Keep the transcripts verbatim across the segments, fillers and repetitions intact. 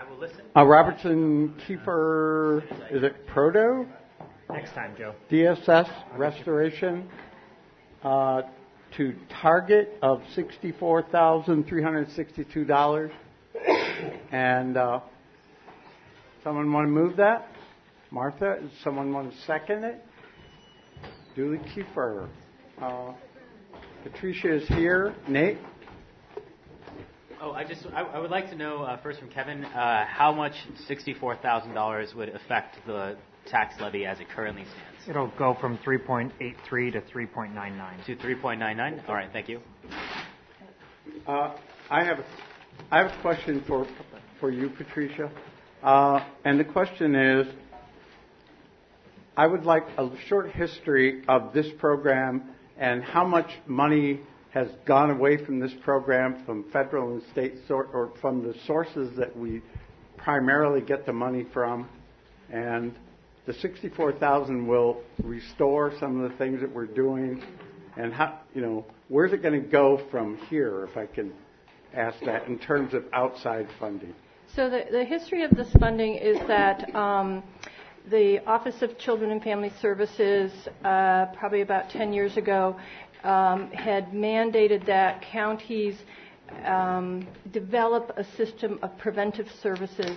I will listen. Uh, Robertson Kiefer, is it Proto? Next time, Joe. D S S Restoration uh, to target of sixty-four thousand three hundred sixty-two dollars. And uh, someone want to move that? Martha, does someone want to second it? Julie Kiefer. Uh, Patricia is here. Nate? Oh, I just I, I would like to know uh, first from Kevin uh, how much sixty-four thousand dollars would affect the tax levy as it currently stands. It'll go from three point eight three to three point nine nine. To three point nine nine. All right, thank you. Uh, I have a, I have a question for for you, Patricia, uh, and the question is, I would like a short history of this program and how much money has gone away from this program from federal and state sor- or from the sources that we primarily get the money from, and the sixty-four thousand will restore some of the things that we're doing, and how, you know, where's it going to go from here, if I can ask that, in terms of outside funding? So the, the history of this funding is that um, the Office of Children and Family Services, uh, probably about ten years ago, um, had mandated that counties um, develop a system of preventive services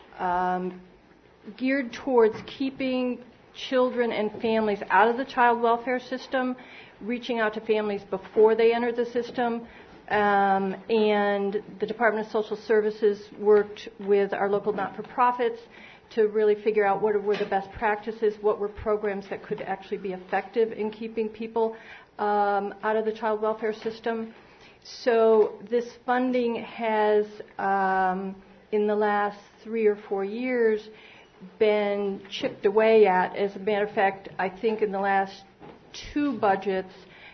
um, geared towards keeping children and families out of the child welfare system, reaching out to families before they enter the system. Um, and the Department of Social Services worked with our local not-for-profits to really figure out what were the best practices, what were programs that could actually be effective in keeping people um, out of the child welfare system. So this funding has, um, in the last three or four years, been chipped away at. As a matter of fact, I think in the last two budgets,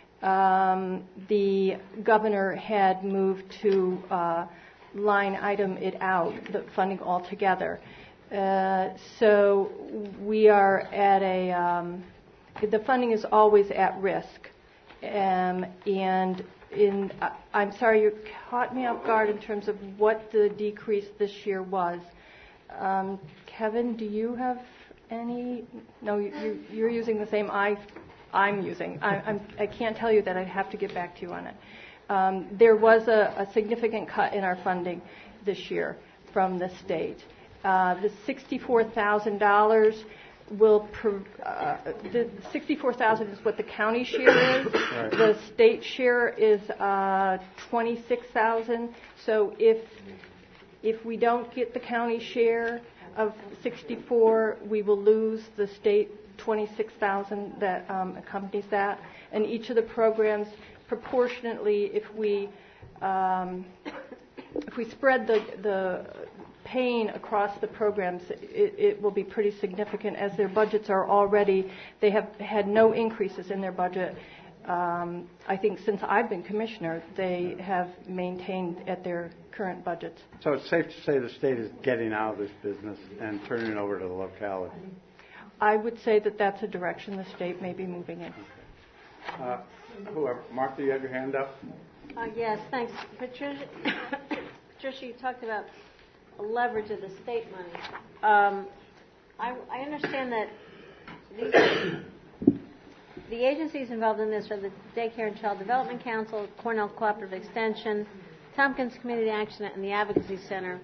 um, the governor had moved to uh, line item it out, the funding altogether. Uh, so we are at a, um, the funding is always at risk. Um, and in, uh, I'm sorry, you caught me off guard in terms of what the decrease this year was. Um, Kevin, do you have any? No, you, you're using the same I, I'm using. I, I'm, I can't tell you that. I'd have to get back to you on it. Um, there was a, a significant cut in our funding this year from the state. Uh, the sixty-four thousand dollars will, uh, the sixty-four thousand dollars is what the county share is. Right. The state share is uh, twenty-six thousand dollars. So if if we don't get the county share of sixty-four, we will lose the state twenty-six thousand dollars that um, accompanies that. And each of the programs, proportionately, if we um, if we spread the the pain across the programs, it, it will be pretty significant, as their budgets are already, they have had no increases in their budget. Um, I think since I've been commissioner, they have maintained at their current budgets. So it's safe to say the state is getting out of this business and turning it over to the locality. I would say that that's a direction the state may be moving in. Uh, whoever, Martha, you have your hand up? Uh, yes, thanks. Patricia, Patricia, you talked about leverage of the state money. Um, I, I understand that these, the agencies involved in this are the Daycare and Child Development Council, Cornell Cooperative Extension, Tompkins Community Action, and the Advocacy Center.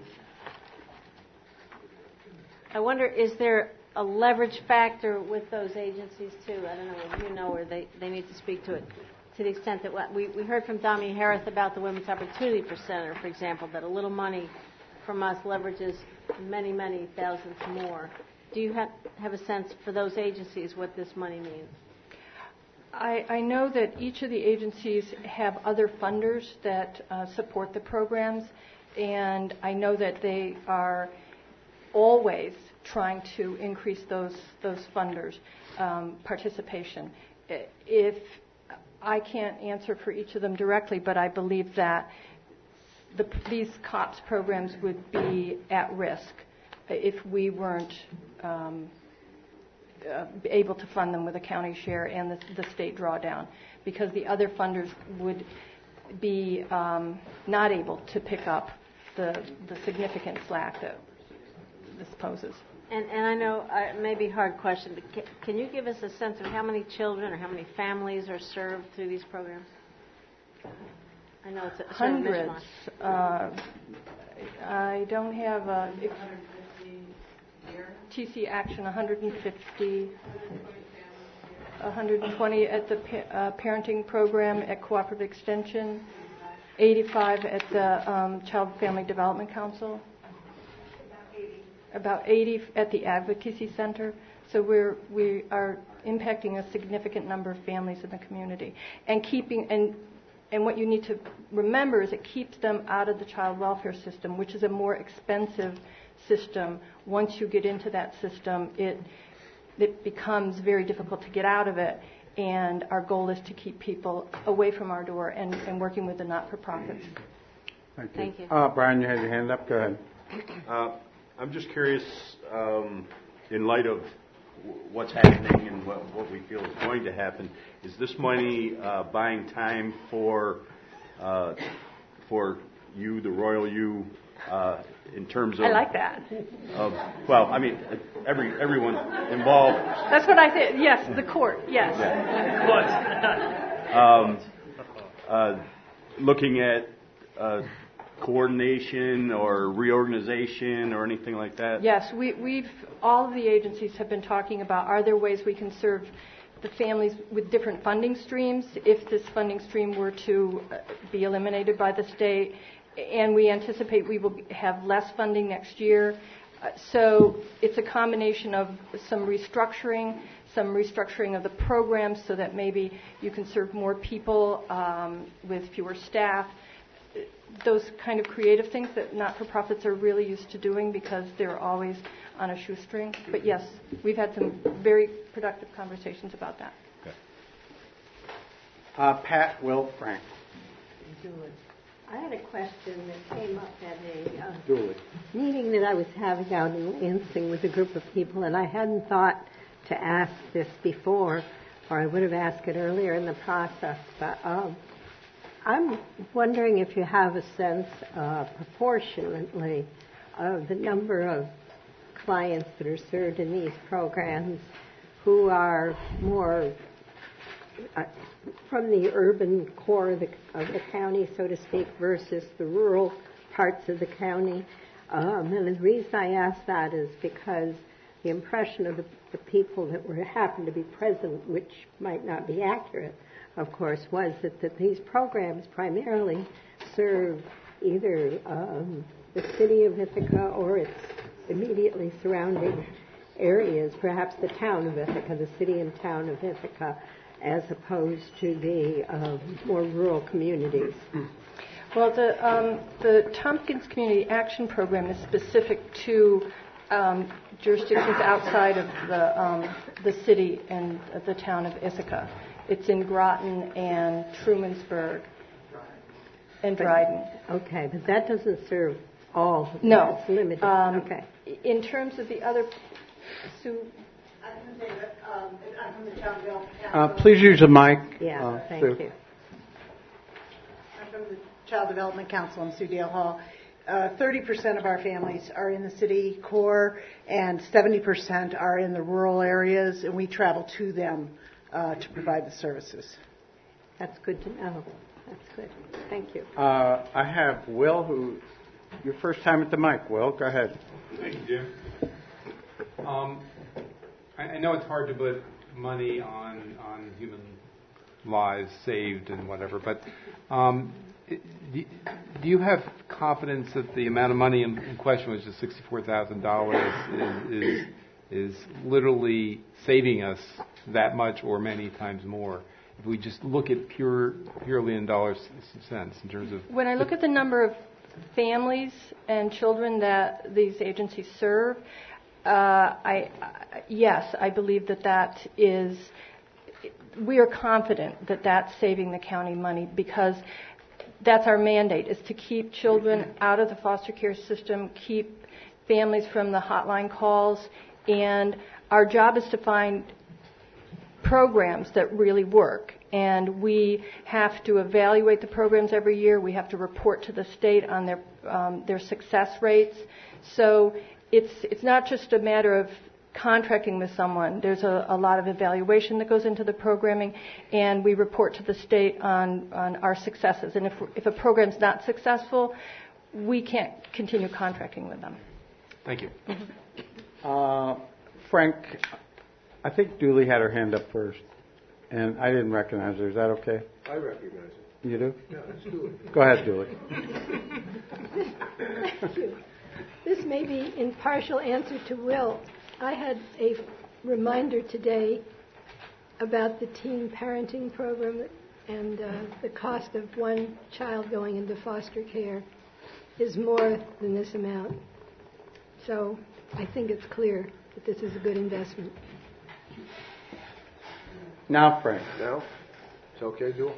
I wonder, is there a leverage factor with those agencies too? I don't know if you know, or they, they need to speak to it, to the extent that what we, we heard from Dami Harris about the Women's Opportunity Center, for example, that a little money from us leverages many, many thousands more. Do you have, have a sense for those agencies what this money means? I, I know that each of the agencies have other funders that uh, support the programs, and I know that they are always trying to increase those those funders' um, participation. If I can't answer for each of them directly, but I believe that The, these COPS programs would be at risk if we weren't um, uh, able to fund them with a county share and the, the state drawdown, because the other funders would be um, not able to pick up the, the significant slack that this poses. And, and I know uh, it may be a hard question, but can, can you give us a sense of how many children or how many families are served through these programs? I know it's a sort of Hundreds. mishmash. Uh, I don't have a T C Action, one hundred fifty, one hundred twenty at the pa- uh, parenting program at Cooperative Extension, eighty-five at the um, Child Family Development Council, about eighty at the Advocacy Center. So we're we are impacting a significant number of families in the community, and keeping and and what you need to remember is it keeps them out of the child welfare system, which is a more expensive system. Once you get into that system, it it becomes very difficult to get out of it. And our goal is to keep people away from our door and, and working with the not-for-profits. Thank you. Thank you. Uh, Brian, you had your hand up. Go ahead. Uh, I'm just curious, um, in light of w- what's happening and what, what we feel is going to happen, is this money uh, buying time for uh, for you, the royal you, uh, in terms of? I like that. Of, well, I mean, every everyone involved. That's what I think. Yes, the court. Yes. Um, uh, looking at uh, coordination or reorganization or anything like that? Yes, we, we've all of the agencies have been talking about, are there ways we can serve the families with different funding streams if this funding stream were to uh, be eliminated by the state, and we anticipate we will have less funding next year. Uh, so it's a combination of some restructuring, some restructuring of the programs so that maybe you can serve more people um, with fewer staff. Those kind of creative things that not-for-profits are really used to doing because they're always on a shoestring. But yes, we've had some very productive conversations about that. Okay. Uh, Pat, Will, Frank. I had a question that came up at a uh, Julie. meeting that I was having out in Lansing with a group of people, and I hadn't thought to ask this before, or I would have asked it earlier in the process. But um, I'm wondering if you have a sense, uh, proportionately, of the number of clients that are served in these programs who are more uh, from the urban core of the, of the county, so to speak, versus the rural parts of the county. Um, and the reason I ask that is because the impression of the, the people that were happened to be present, which might not be accurate, of course, was that, that these programs primarily serve either um, the city of Ithaca or its immediately surrounding areas, perhaps the town of Ithaca, the city and town of Ithaca, as opposed to the um, more rural communities. Well, the um, the Tompkins Community Action Program is specific to um, jurisdictions outside of the um, the city and the town of Ithaca. It's in Groton and Trumansburg and Dryden. Okay, but that doesn't serve all. No. It's limited. Um, okay. In terms of the other, Sue. Uh, please use the mic. Yeah, uh, thank Sue. you. I'm from the Child Development Council. I'm Sue Dale Hall. Uh, thirty percent of our families are in the city core, and seventy percent are in the rural areas, and we travel to them uh, to provide the services. That's good to know. That's good. Thank you. Uh, I have Will, who, your first time at the mic. Will, go ahead. Thank you, Jim. Um, I, I know it's hard to put money on on human lives saved and whatever, but um, it, do, do you have confidence that the amount of money in, in question, which is sixty-four thousand dollars, is, is is literally saving us that much or many times more? If we just look at pure purely in dollars and cents in terms of When I look at the number of families and children that these agencies serve, uh, I, I yes, I believe that that is. We are confident that that's saving the county money because that's our mandate: is to keep children out of the foster care system, keep families from the hotline calls, and our job is to find programs that really work. And we have to evaluate the programs every year. We have to report to the state on their um, their success rates. So it's it's not just a matter of contracting with someone. There's a, a lot of evaluation that goes into the programming, and we report to the state on, on our successes. And if, if a program's not successful, we can't continue contracting with them. Thank you. Mm-hmm. Uh, Frank, I think Dooley had her hand up first, and I didn't recognize her. Is that okay? I recognize it. You do? Yeah, let's do it. Go ahead, Dooley. Thank you. This may be in partial answer to Will. I had a reminder today about the teen parenting program, and uh, the cost of one child going into foster care is more than this amount. So I think it's clear that this is a good investment. Now, Frank. Now? It's okay, Jewel?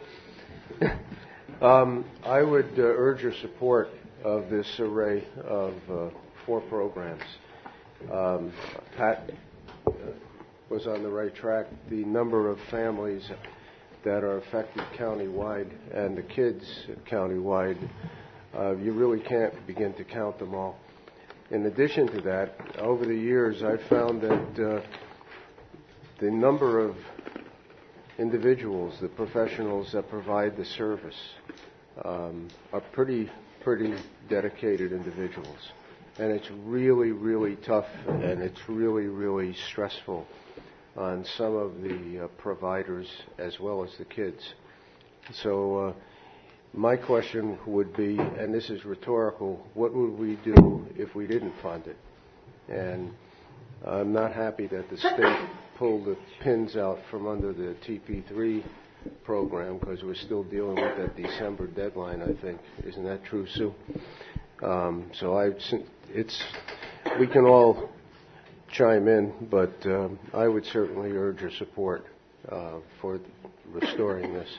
um, I would uh, urge your support of this array of uh, four programs. Um, Pat uh, was on the right track. The number of families that are affected countywide and the kids countywide, uh, you really can't begin to count them all. In addition to that, over the years, I've found that uh, the number of individuals, the professionals that provide the service, um, are pretty, pretty dedicated individuals. And it's really, really tough, and it's really, really stressful on some of the uh, providers as well as the kids. So uh, my question would be, and this is rhetorical, what would we do if we didn't fund it? And I'm not happy that the state pulled the pins out from under the T P three program, because we're still dealing with that December deadline, I think. Isn't that true, Sue? Um, so I, it's, we can all chime in, but um, I would certainly urge your support uh, for restoring this.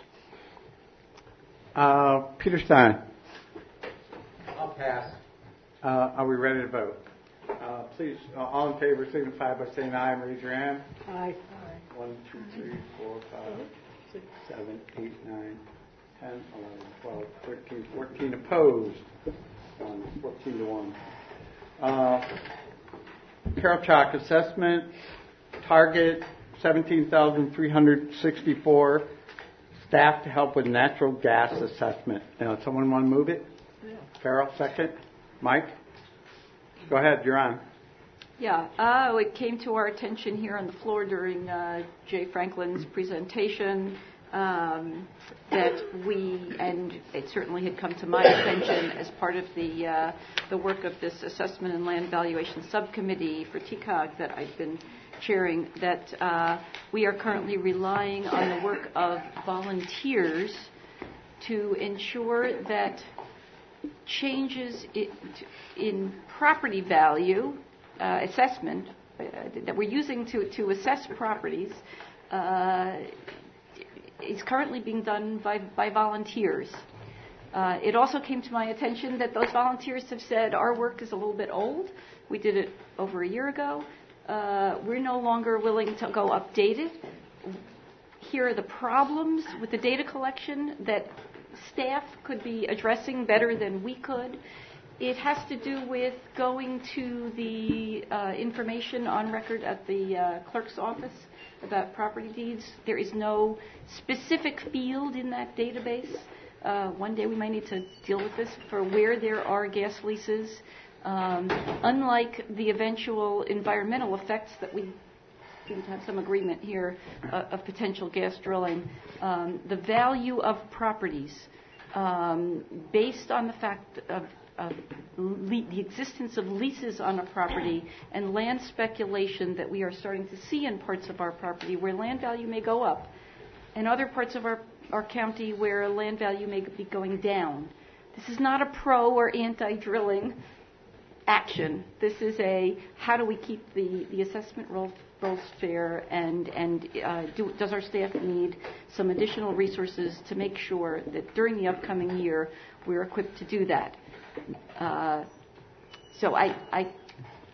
Uh, Peter Stein. I'll pass. Uh, are we ready to vote? Uh, please, uh, all in favor signify by saying aye and raise your hand. Aye. Aye. One, two, three, four, five, six, seven, eight, nine, ten, eleven, twelve, thirteen, fourteen opposed. Um, fourteen to one. Uh, Carol Chalk assessment target seventeen thousand three hundred sixty-four. Staff to help with natural gas assessment. Now, someone want to move it? Yeah. Carol, second. Mike, go ahead. You're on. Yeah, uh, it came to our attention here on the floor during uh, Jay Franklin's presentation um, that we, and it certainly had come to my attention as part of the uh, the work of this assessment and land valuation subcommittee for T C O G that I've been chairing, that uh, we are currently relying on the work of volunteers to ensure that changes in property value uh, assessment uh, that we're using to, to assess properties uh, is currently being done by, by volunteers. Uh, it also came to my attention that those volunteers have said our work is a little bit old. We did it over a year ago. Uh, we're no longer willing to go update it. Here are the problems with the data collection that staff could be addressing better than we could. It has to do with going to the uh, information on record at the uh, clerk's office about property deeds. There is no specific field in that database. Uh, one day we might need to deal with this for where there are gas leases. Um, unlike the eventual environmental effects that we seem to have some agreement here uh, of potential gas drilling, um, the value of properties um, based on the fact of, of le- the existence of leases on a property and land speculation that we are starting to see in parts of our property where land value may go up, and other parts of our, our county where land value may be going down. This is not a pro or anti-drilling action. This is a how do we keep the, the assessment rolls, rolls fair, and, and uh, do, does our staff need some additional resources to make sure that during the upcoming year we're equipped to do that. Uh, so I, I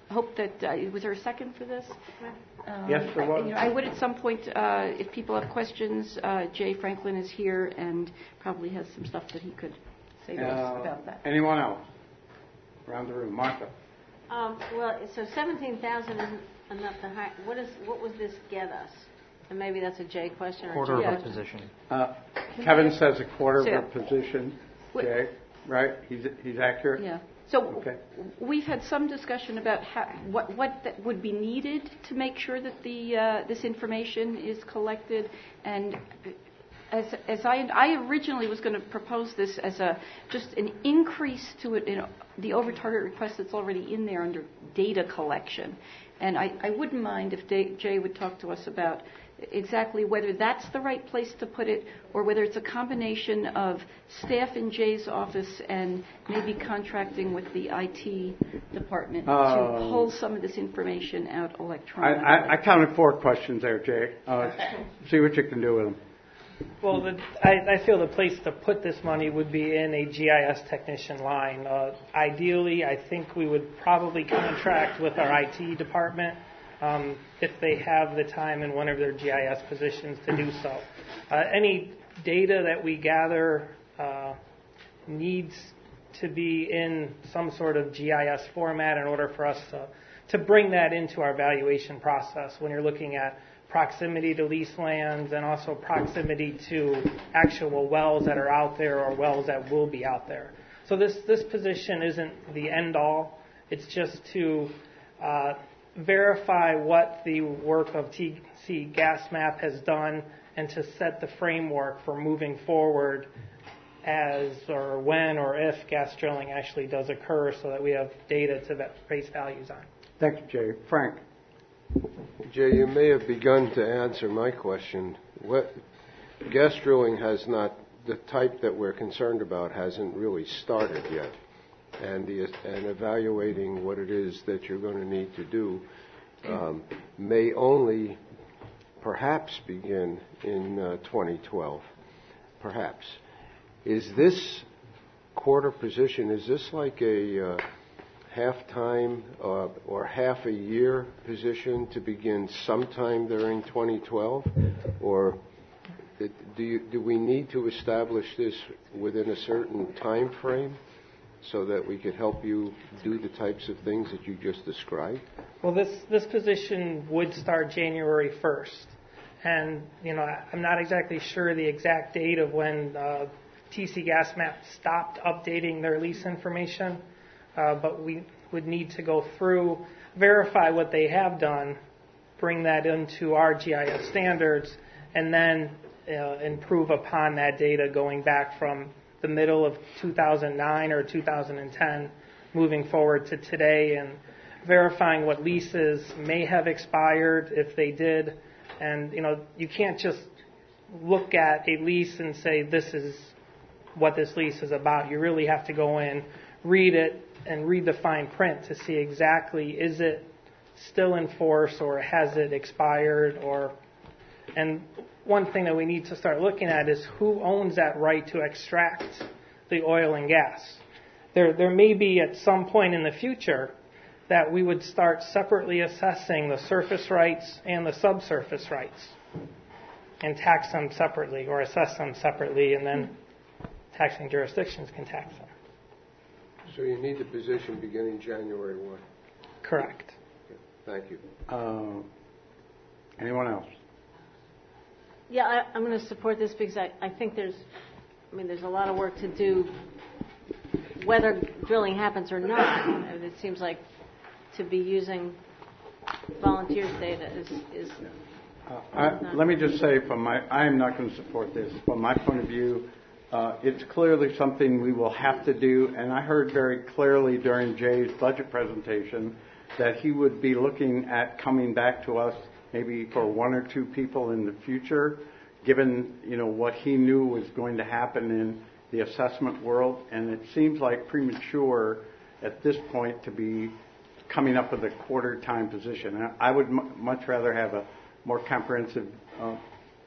hope that, uh, was there a second for this? Um, Yes, there was. I, you know, I would at some point, uh, if people have questions, uh, Jay Franklin is here and probably has some stuff that he could say to Uh, us about that. Anyone else? Around the room. Martha. Um, well, so seventeen thousand isn't enough to hire. What is, what would this get us? And maybe that's a Jay question or Quarter a Jay of a question. position. Uh, Kevin says a quarter of So- a position. Wait. Jay, right? He's he's accurate? Yeah. So Okay. we've had some discussion about how, what, what that would be needed to make sure that the uh, this information is collected. And as as I I originally was going to propose this as a just an increase to it in the over target request that's already in there under data collection. And I, I wouldn't mind if Jay, Jay would talk to us about exactly whether that's the right place to put it or whether it's a combination of staff in Jay's office and maybe contracting with the I T department Uh, to pull some of this information out I, electronically. I, I counted four questions there, Jay. Uh, see what you can do with them. Well, the, I, I feel the place to put this money would be in a G I S technician line. Uh, ideally, I think we would probably contract with our I T department um, if they have the time in one of their G I S positions to do so. Uh, any data that we gather uh, needs to be in some sort of G I S format in order for us to, to bring that into our valuation process when you're looking at proximity to lease lands and also proximity to actual wells that are out there or wells that will be out there. So this, this position isn't the end all. It's just to uh, verify what the work of T C Gas Map has done and to set the framework for moving forward as or when or if gas drilling actually does occur so that we have data to base values on. Thank you, Jay. Frank. Jay, you may have begun to answer my question. What gas drilling has not, the type that we're concerned about hasn't really started yet. And, the, and evaluating what it is that you're going to need to do um, may only perhaps begin in uh, twenty twelve. Perhaps. Is this quarter position, is this like a uh, half-time uh, or half-a-year position to begin sometime during twenty twelve? Or it, do, you, do we need to establish this within a certain time frame so that we could help you do the types of things that you just described? Well, this, this position would start January first. And, you know, I'm not exactly sure the exact date of when uh, T C Gas Map stopped updating their lease information. Uh, but we would need to go through, verify what they have done, bring that into our G I S standards, and then uh, improve upon that data going back from the middle of two thousand nine or two thousand ten, moving forward to today, and verifying what leases may have expired if they did. And, you know, you can't just look at a lease and say this is what this lease is about. You really have to go in, read it, and read the fine print to see exactly is it still in force or has it expired. Or, and one thing that we need to start looking at is who owns that right to extract the oil and gas. There, there may be at some point in the future that we would start separately assessing the surface rights and the subsurface rights and tax them separately or assess them separately, and then taxing jurisdictions can tax them. So you need the position beginning January first? Correct. Okay. Thank you. Uh, anyone else? Yeah, I, I'm going to support this because I, I think there's, I mean, there's a lot of work to do whether drilling happens or not. And it seems like to be using volunteers' data is, is Uh, I, let me just say, from my, I am not going to support this. From my point of view, uh, it's clearly something we will have to do. And I heard very clearly during Jay's budget presentation that he would be looking at coming back to us maybe for one or two people in the future, given you know what he knew was going to happen in the assessment world. And it seems like premature at this point to be coming up with a quarter-time position. I would m- much rather have a more comprehensive uh,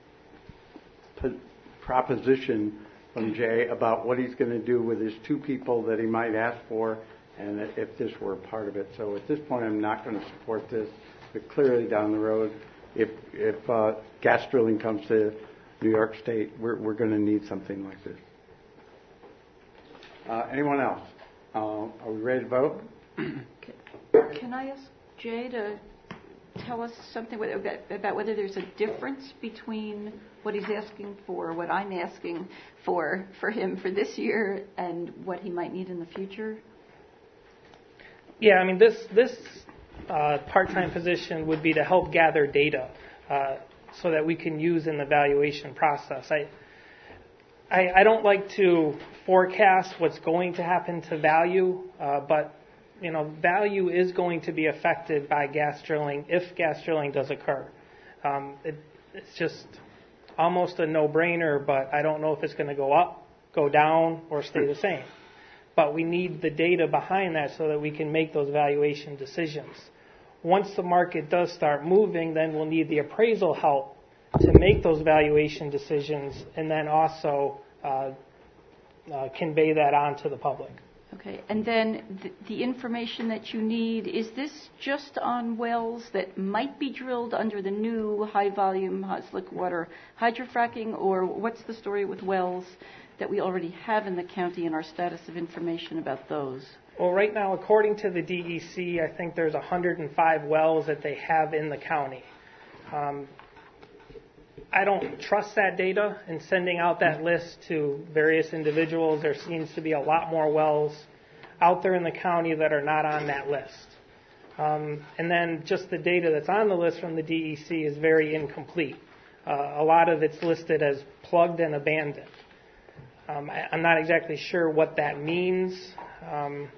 p- proposition from Jay about what he's going to do with his two people that he might ask for and if this were a part of it. So at this point, I'm not going to support this, but clearly down the road, if, if uh, gas drilling comes to New York State, we're, we're going to need something like this. Uh, anyone else? Uh, are we ready to vote? Can I ask Jay to tell us something about, about whether there's a difference between what he's asking for, what I'm asking for for him for this year, and what he might need in the future? Yeah, I mean, this this uh, part-time position would be to help gather data uh, so that we can use in the valuation process. I, I I don't like to forecast what's going to happen to value, uh, but you know, value is going to be affected by gas drilling if gas drilling does occur. Um, it, it's just almost a no-brainer, but I don't know if it's going to go up, go down, or stay the same. But we need the data behind that so that we can make those valuation decisions. Once the market does start moving, then we'll need the appraisal help to make those valuation decisions and then also uh, uh, convey that on to the public. Okay, and then the, the information that you need, is this just on wells that might be drilled under the new high-volume hot slick water hydrofracking, or what's the story with wells that we already have in the county and our status of information about those? Well, right now, according to the D E C, I think there's one hundred five wells that they have in the county. Um, I don't trust that data, and sending out that list to various individuals. There seems to be a lot more wells out there in the county that are not on that list. Um, and then just the data that's on the list from the D E C is very incomplete. Uh, a lot of it's listed as plugged and abandoned. Um, I, I'm not exactly sure what that means. Um,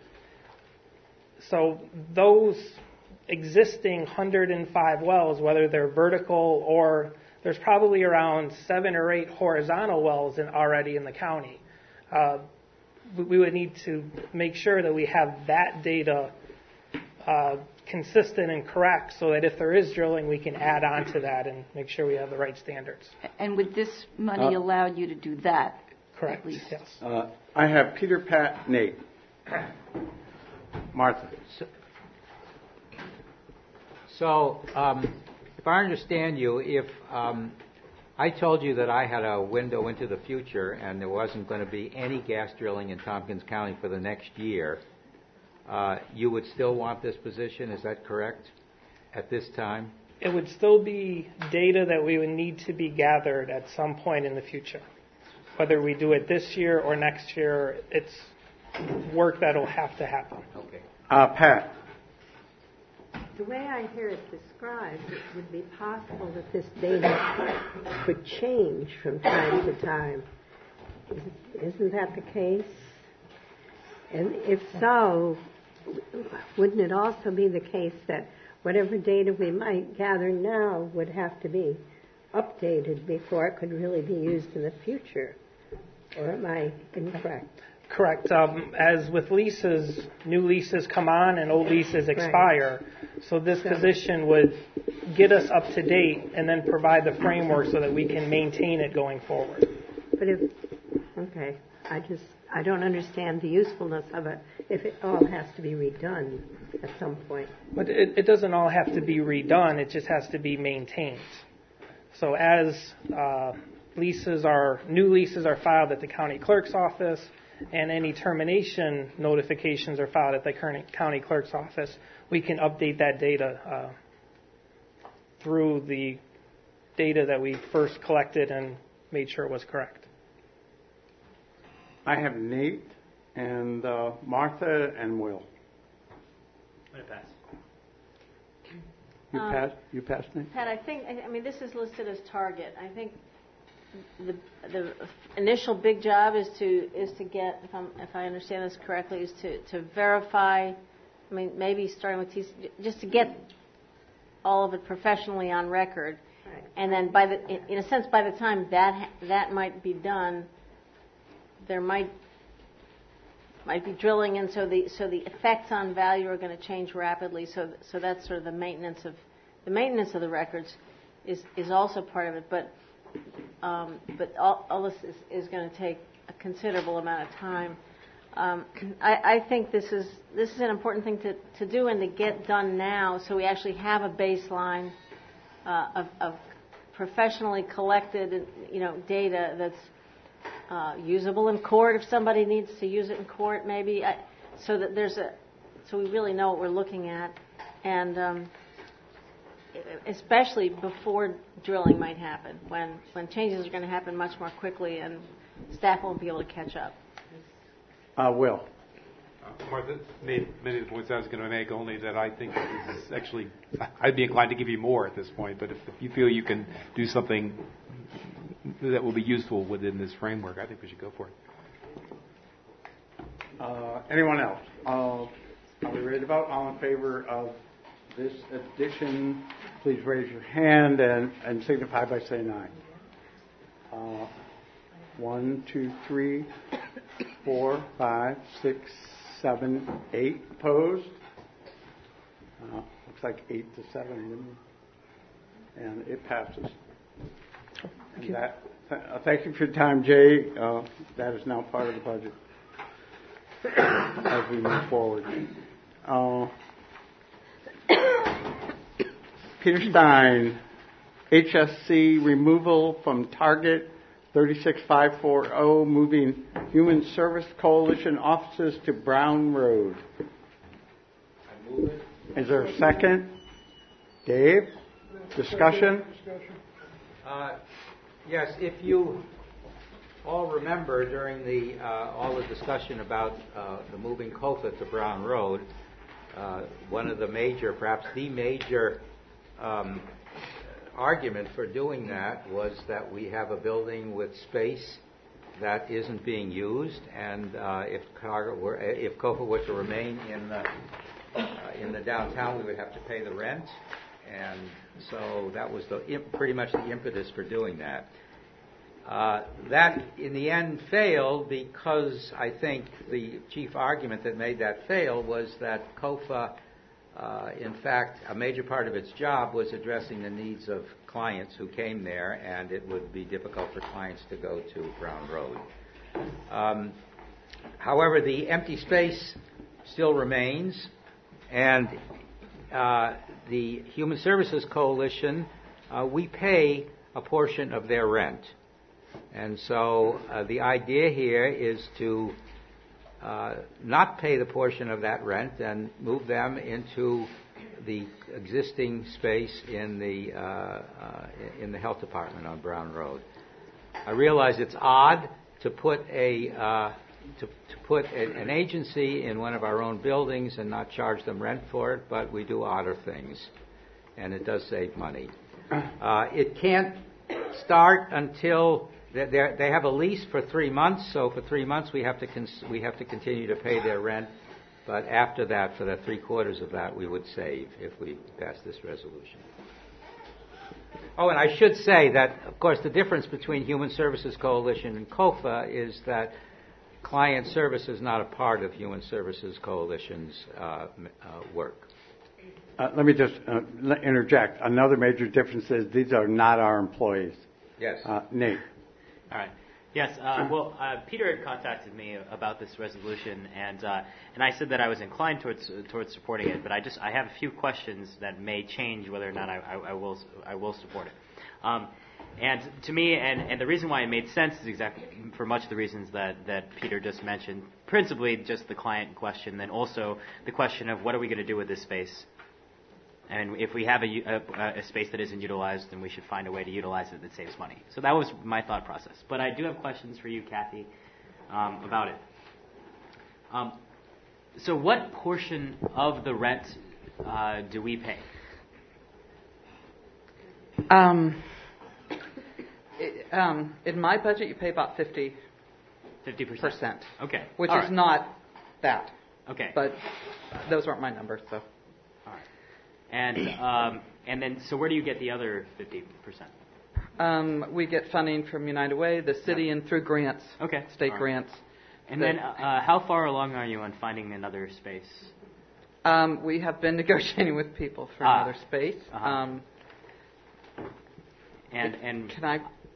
so those existing one hundred five wells, whether they're vertical or there's probably around seven or eight horizontal wells in, already in the county. Uh, we would need to make sure that we have that data uh, consistent and correct so that if there is drilling, we can add on to that and make sure we have the right standards. And would this money Uh, allow you to do that? Correct, at least? yes. Uh, I have Peter, Pat, Nate. Martha. So, so um, if I understand you, if um, I told you that I had a window into the future and there wasn't going to be any gas drilling in Tompkins County for the next year, uh, you would still want this position, is that correct, at this time? It would still be data that we would need to be gathered at some point in the future. Whether we do it this year or next year, it's work that will have to happen. Okay. Uh, Pat. The way I hear it described, it would be possible that this data could change from time to time. Isn't that the case? And if so, wouldn't it also be the case that whatever data we might gather now would have to be updated before it could really be used in the future? Or am I incorrect? Correct. Um, as with leases, new leases come on and old leases expire. Right. So this position would get us up to date and then provide the framework so that we can maintain it going forward. But if, okay, I just, I don't understand the usefulness of it if it all has to be redone at some point. But it, it doesn't all have to be redone. It just has to be maintained. So as uh, leases are, new leases are filed at the county clerk's office, and any termination notifications are filed at the current county clerk's office, we can update that data uh, through the data that we first collected and made sure it was correct. I have Nate and uh, Martha and Will. I'm going to pass. You Um, pass. You pass, Nate. Pat, I think, I I mean, this is listed as target. I think the the initial big job is to is to get, if I'm if I understand this correctly, is to to verify. I mean, maybe starting with T C, just to get all of it professionally on record, Right. and then by the in, in a sense, by the time that ha- that might be done, there might might be drilling, and so the so the effects on value are going to change rapidly. So so that's sort of the maintenance of the maintenance of the records is is also part of it. But um, but all, all this is, is going to take a considerable amount of time. Um, I, I think this is this is an important thing to, to do and to get done now, so we actually have a baseline uh, of, of professionally collected, you know, data that's uh, usable in court if somebody needs to use it in court, maybe, I, so that there's a so we really know what we're looking at, and um, especially before drilling might happen, when when changes are going to happen much more quickly and staff won't be able to catch up. Uh, Will. Uh, Martha made many of the points I was going to make, only that I think this is actually, I'd be inclined to give you more at this point, but if, if you feel you can do something that will be useful within this framework, I think we should go for it. Uh, anyone else? Uh, are we ready to vote? All in favor of this addition, please raise your hand and, and signify by saying aye. Uh, one, two, three, four, five, six, seven, eight opposed. Uh, looks like eight to seven, and it passes. And that, th- uh, thank you for your time, Jay. Uh, that is now part of the budget as we move forward. Uh, Peter Stein, H S C removal from target thirty-six five forty, moving Human Service Coalition offices to Brown Road. I move it. Is there a second? Dave? Discussion? Uh, yes, if you all remember during the uh, all the discussion about uh, the moving COFA to Brown Road, uh, one of the major, perhaps the major um, argument for doing that was that we have a building with space that isn't being used, and uh, if Cargo were, if COFA were to remain in the uh, in the downtown, we would have to pay the rent, and so that was the pretty much the impetus for doing that. Uh, that in the end failed because I think the chief argument that made that fail was that COFA, uh, in fact, a major part of its job was addressing the needs of clients who came there, and it would be difficult for clients to go to Brown Road. Um, however, the empty space still remains, and uh, the Human Services Coalition, uh, we pay a portion of their rent. And so uh, the idea here is to uh, not pay the portion of that rent and move them into the existing space in the uh, uh, in the health department on Brown Road. I realize it's odd to put a uh, to, to put a, an agency in one of our own buildings and not charge them rent for it, but we do odder things, and it does save money. Uh, it can't start until They're, they have a lease for three months, so for three months we have to cons- we have to continue to pay their rent. But after that, for the three quarters of that, we would save if we pass this resolution. Oh, and I should say that, of course, the difference between Human Services Coalition and COFA is that client service is not a part of Human Services Coalition's uh, uh, work. Uh, let me just uh, interject. Another major difference is these are not our employees. Yes. Uh, Nate. All right. Yes. Uh, well, uh, Peter had contacted me about this resolution, and uh, and I said that I was inclined towards uh, towards supporting it, but I just I have a few questions that may change whether or not I, I, I will I will support it. Um, and to me, and, and the reason why it made sense is exactly for much of the reasons that, that Peter just mentioned. Principally, just the client question, then also the question of what are we going to do with this space. And if we have a, a, a space that isn't utilized, then we should find a way to utilize it that saves money. So that was my thought process. But I do have questions for you, Kathy, um, about it. Um, so what portion of the rent uh, do we pay? Um, it, um, in my budget, you pay about fifty fifty percent. Okay. Which All is right. not that. Okay. But those weren't my numbers, so. And um, and then, so where do you get the other fifty percent? Um, we get funding from United Way, the city, yeah. and through grants, okay. state All right. grants. And then, uh, how far along are you on finding another space? Um, we have been negotiating with people for ah. another space. Uh-huh. Um, and and can I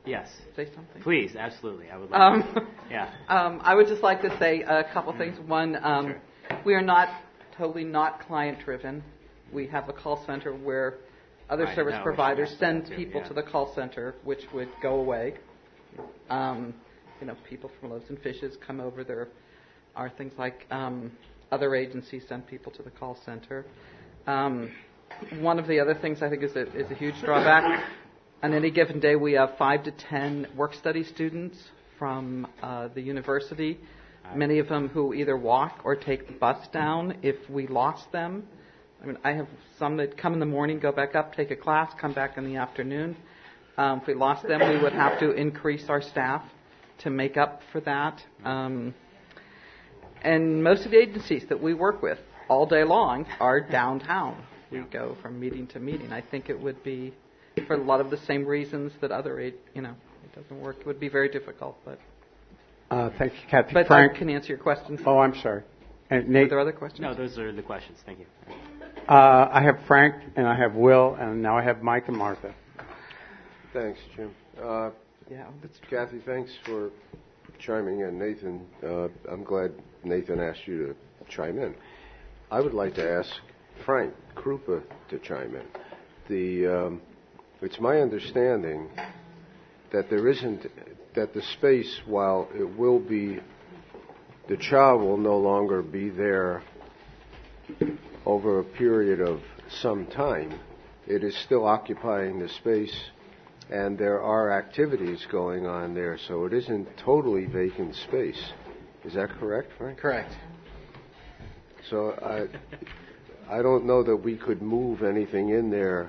Yes. say something? Please, absolutely. I would like Um, to. Yeah. Um, I would just like to say a couple things. One, um, Sure. we are not totally not client-driven. We have a call center where other Right, service no, we should providers ask that send too, people yeah. to the call center, which would go away. Um, you know, people from Loaves and Fishes come over. There are things like um, other agencies send people to the call center. Um, one of the other things I think is a, is a huge drawback. On any given day, we have five to ten work-study students from uh, the university, many of them who either walk or take the bus down if we lost them. I mean, I have some that come in the morning, go back up, take a class, come back in the afternoon. Um, if we lost them, we would have to increase our staff to make up for that. Um, and most of the agencies that we work with all day long are downtown. We go from meeting to meeting. I think it would be, for a lot of the same reasons that other, aid- you know, it doesn't work. It would be very difficult, but. Uh, thank you, Kathy. But Frank. I can answer your questions. Oh, I'm sorry. And Nate. Are there other questions? No, those are the questions. Thank you. Uh, I have Frank, and I have Will, and now I have Mike and Martha. Thanks, Jim. Uh, yeah, that's Kathy, thanks for chiming in. Nathan, uh, I'm glad Nathan asked you to chime in. I would like to ask Frank Krupa to chime in. The um, it's my understanding that there isn't that the space, while it will be, the child will no longer be there over a period of some time. It is still occupying the space, and there are activities going on there, so it isn't totally vacant space. Is that correct, Frank? Correct. So I, I don't know that we could move anything in there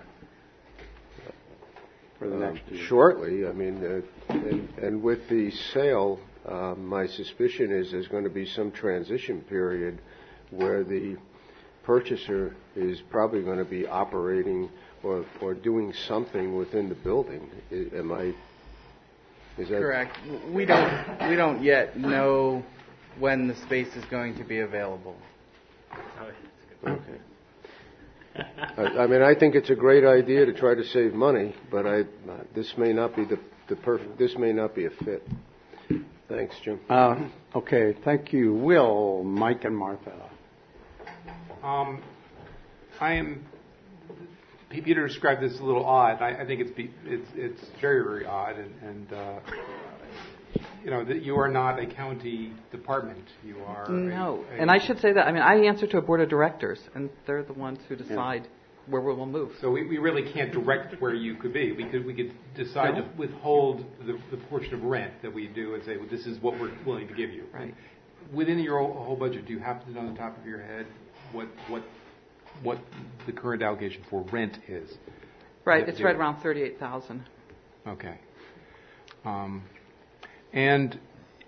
for the um, next year. shortly. I mean, uh, and, and with the sale, uh, my suspicion is there's going to be some transition period where the purchaser is probably going to be operating or, or doing something within the building. I, am I? Is that correct? We don't we don't yet know when the space is going to be available. Okay. I, I mean, I think it's a great idea to try to save money, but I, uh, this may not be the, the perfect. This may not be a fit. Thanks, Jim. Uh, okay, thank you. Will, Mike, and Martha. Um, I am. Peter described this a little odd. I, I think it's be, it's it's very very odd, and, and uh, you know that you are not a county department. You are No, a, a and I should say that. I mean, I answer to a board of directors, and they're the ones who decide yeah. where we will move. So we, we really can't direct where you could be. We could we could decide no. to withhold the, the portion of rent that we do and say, well, this is what we're willing to give you. Right. Within your whole budget, do you happen to know on the top of your head what what what the current allocation for rent is? Right, it's right around thirty-eight thousand. Okay. Um, and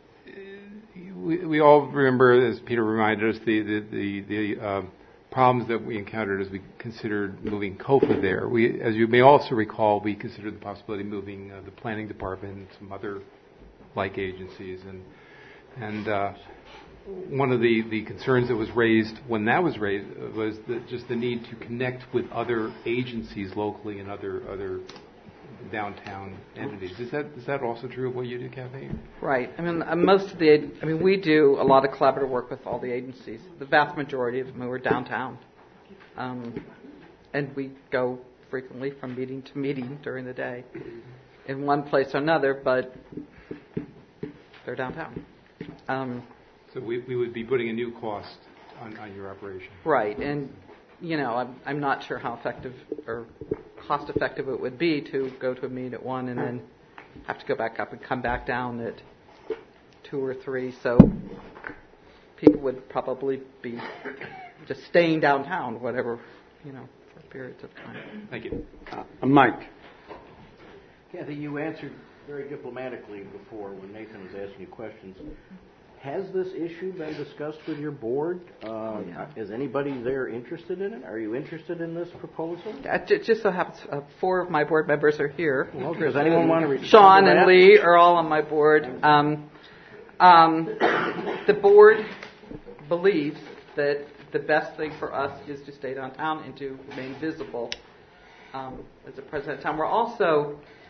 we, we all remember, as Peter reminded us, the the the, the uh, problems that we encountered as we considered moving COFA there. We, as you may also recall, we considered the possibility of moving uh, the planning department and some other like agencies, and and. Uh, One of the, the concerns that was raised when that was raised was the, just the need to connect with other agencies locally and other other downtown entities. Is that is that also true of what you do, Kathy? Right. I mean, uh, most of the I mean, we do a lot of collaborative work with all the agencies. The vast majority of them are downtown, um, and we go frequently from meeting to meeting during the day, in one place or another. But they're downtown. Um, So we, we would be putting a new cost on, on your operation. Right, and you know, I'm, I'm not sure how effective or cost effective it would be to go to a meeting at one and then have to go back up and come back down at two or three. So people would probably be just staying downtown, whatever, you know, for periods of time. Thank you. Uh, Mike. Kathy, you answered very diplomatically before when Nathan was asking you questions. Has this issue been discussed with your board? Uh, oh, yeah. Is anybody there interested in it? Are you interested in this proposal? It just so happens uh, four of my board members are here. Well, does anyone want to respond Sean to and that? Lee are all on my board. Um, um, the board believes that the best thing for us is to stay downtown and to remain visible um, as a president of town. We're also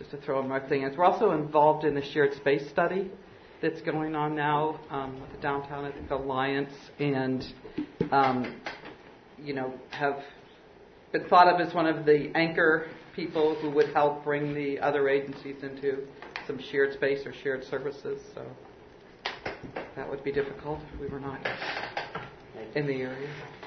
just to throw my thing in. We're also involved in the shared space study that's going on now um, with the Downtown I think, Alliance, and um, you know have been thought of as one of the anchor people who would help bring the other agencies into some shared space or shared services. So that would be difficult if we were not in the area.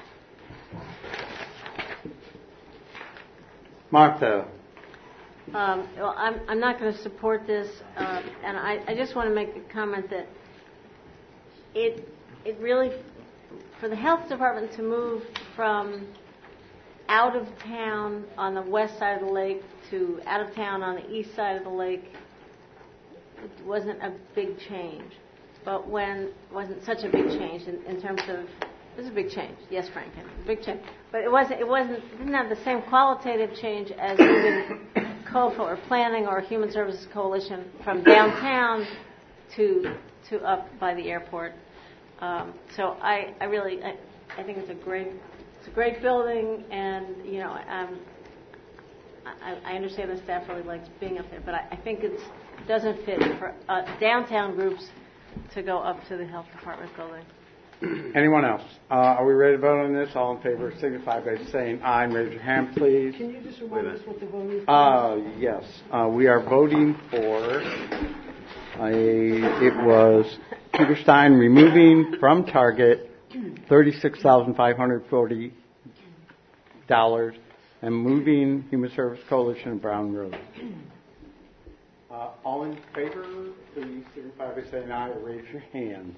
Martha. Um, well, I'm, I'm not going to support this, uh, and I, I just want to make the comment that it it really, for the health department to move from out of town on the west side of the lake to out of town on the east side of the lake, it wasn't a big change. But when it wasn't such a big change in, in terms of, it was a big change. Yes, Frank, it was a big change. But it wasn't, it wasn't, it didn't have the same qualitative change as moving C O F A or planning or Human Services Coalition from downtown to to up by the airport. Um, so I, I really, I, I think it's a great, it's a great building, and you know, um, I, I understand the staff really likes being up there, but I, I think it's, it doesn't fit for uh, downtown groups to go up to the health department building. Anyone else? Uh, are we ready to vote on this? All in favor signify by saying aye. Raise your hand, please. Can you just remind us what the vote is? Uh, yes. Uh, we are voting for a, it was Peter Stein removing from Target thirty-six thousand five hundred forty dollars and moving Human Service Coalition and Brown Road. Uh, all in favor, please signify by saying aye or raise your hand.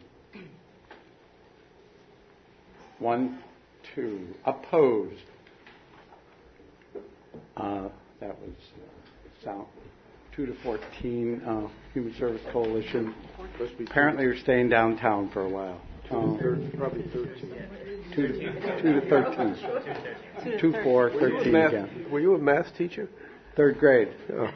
One, two. Opposed? Uh, that was uh, sound two to fourteen. Uh, Human Service Coalition. Apparently, you're staying downtown for a while. Um, Probably thirteen. Two to, two to thirteen. Two, four, thirteen Math, again. were you a math teacher? Third grade. Oh.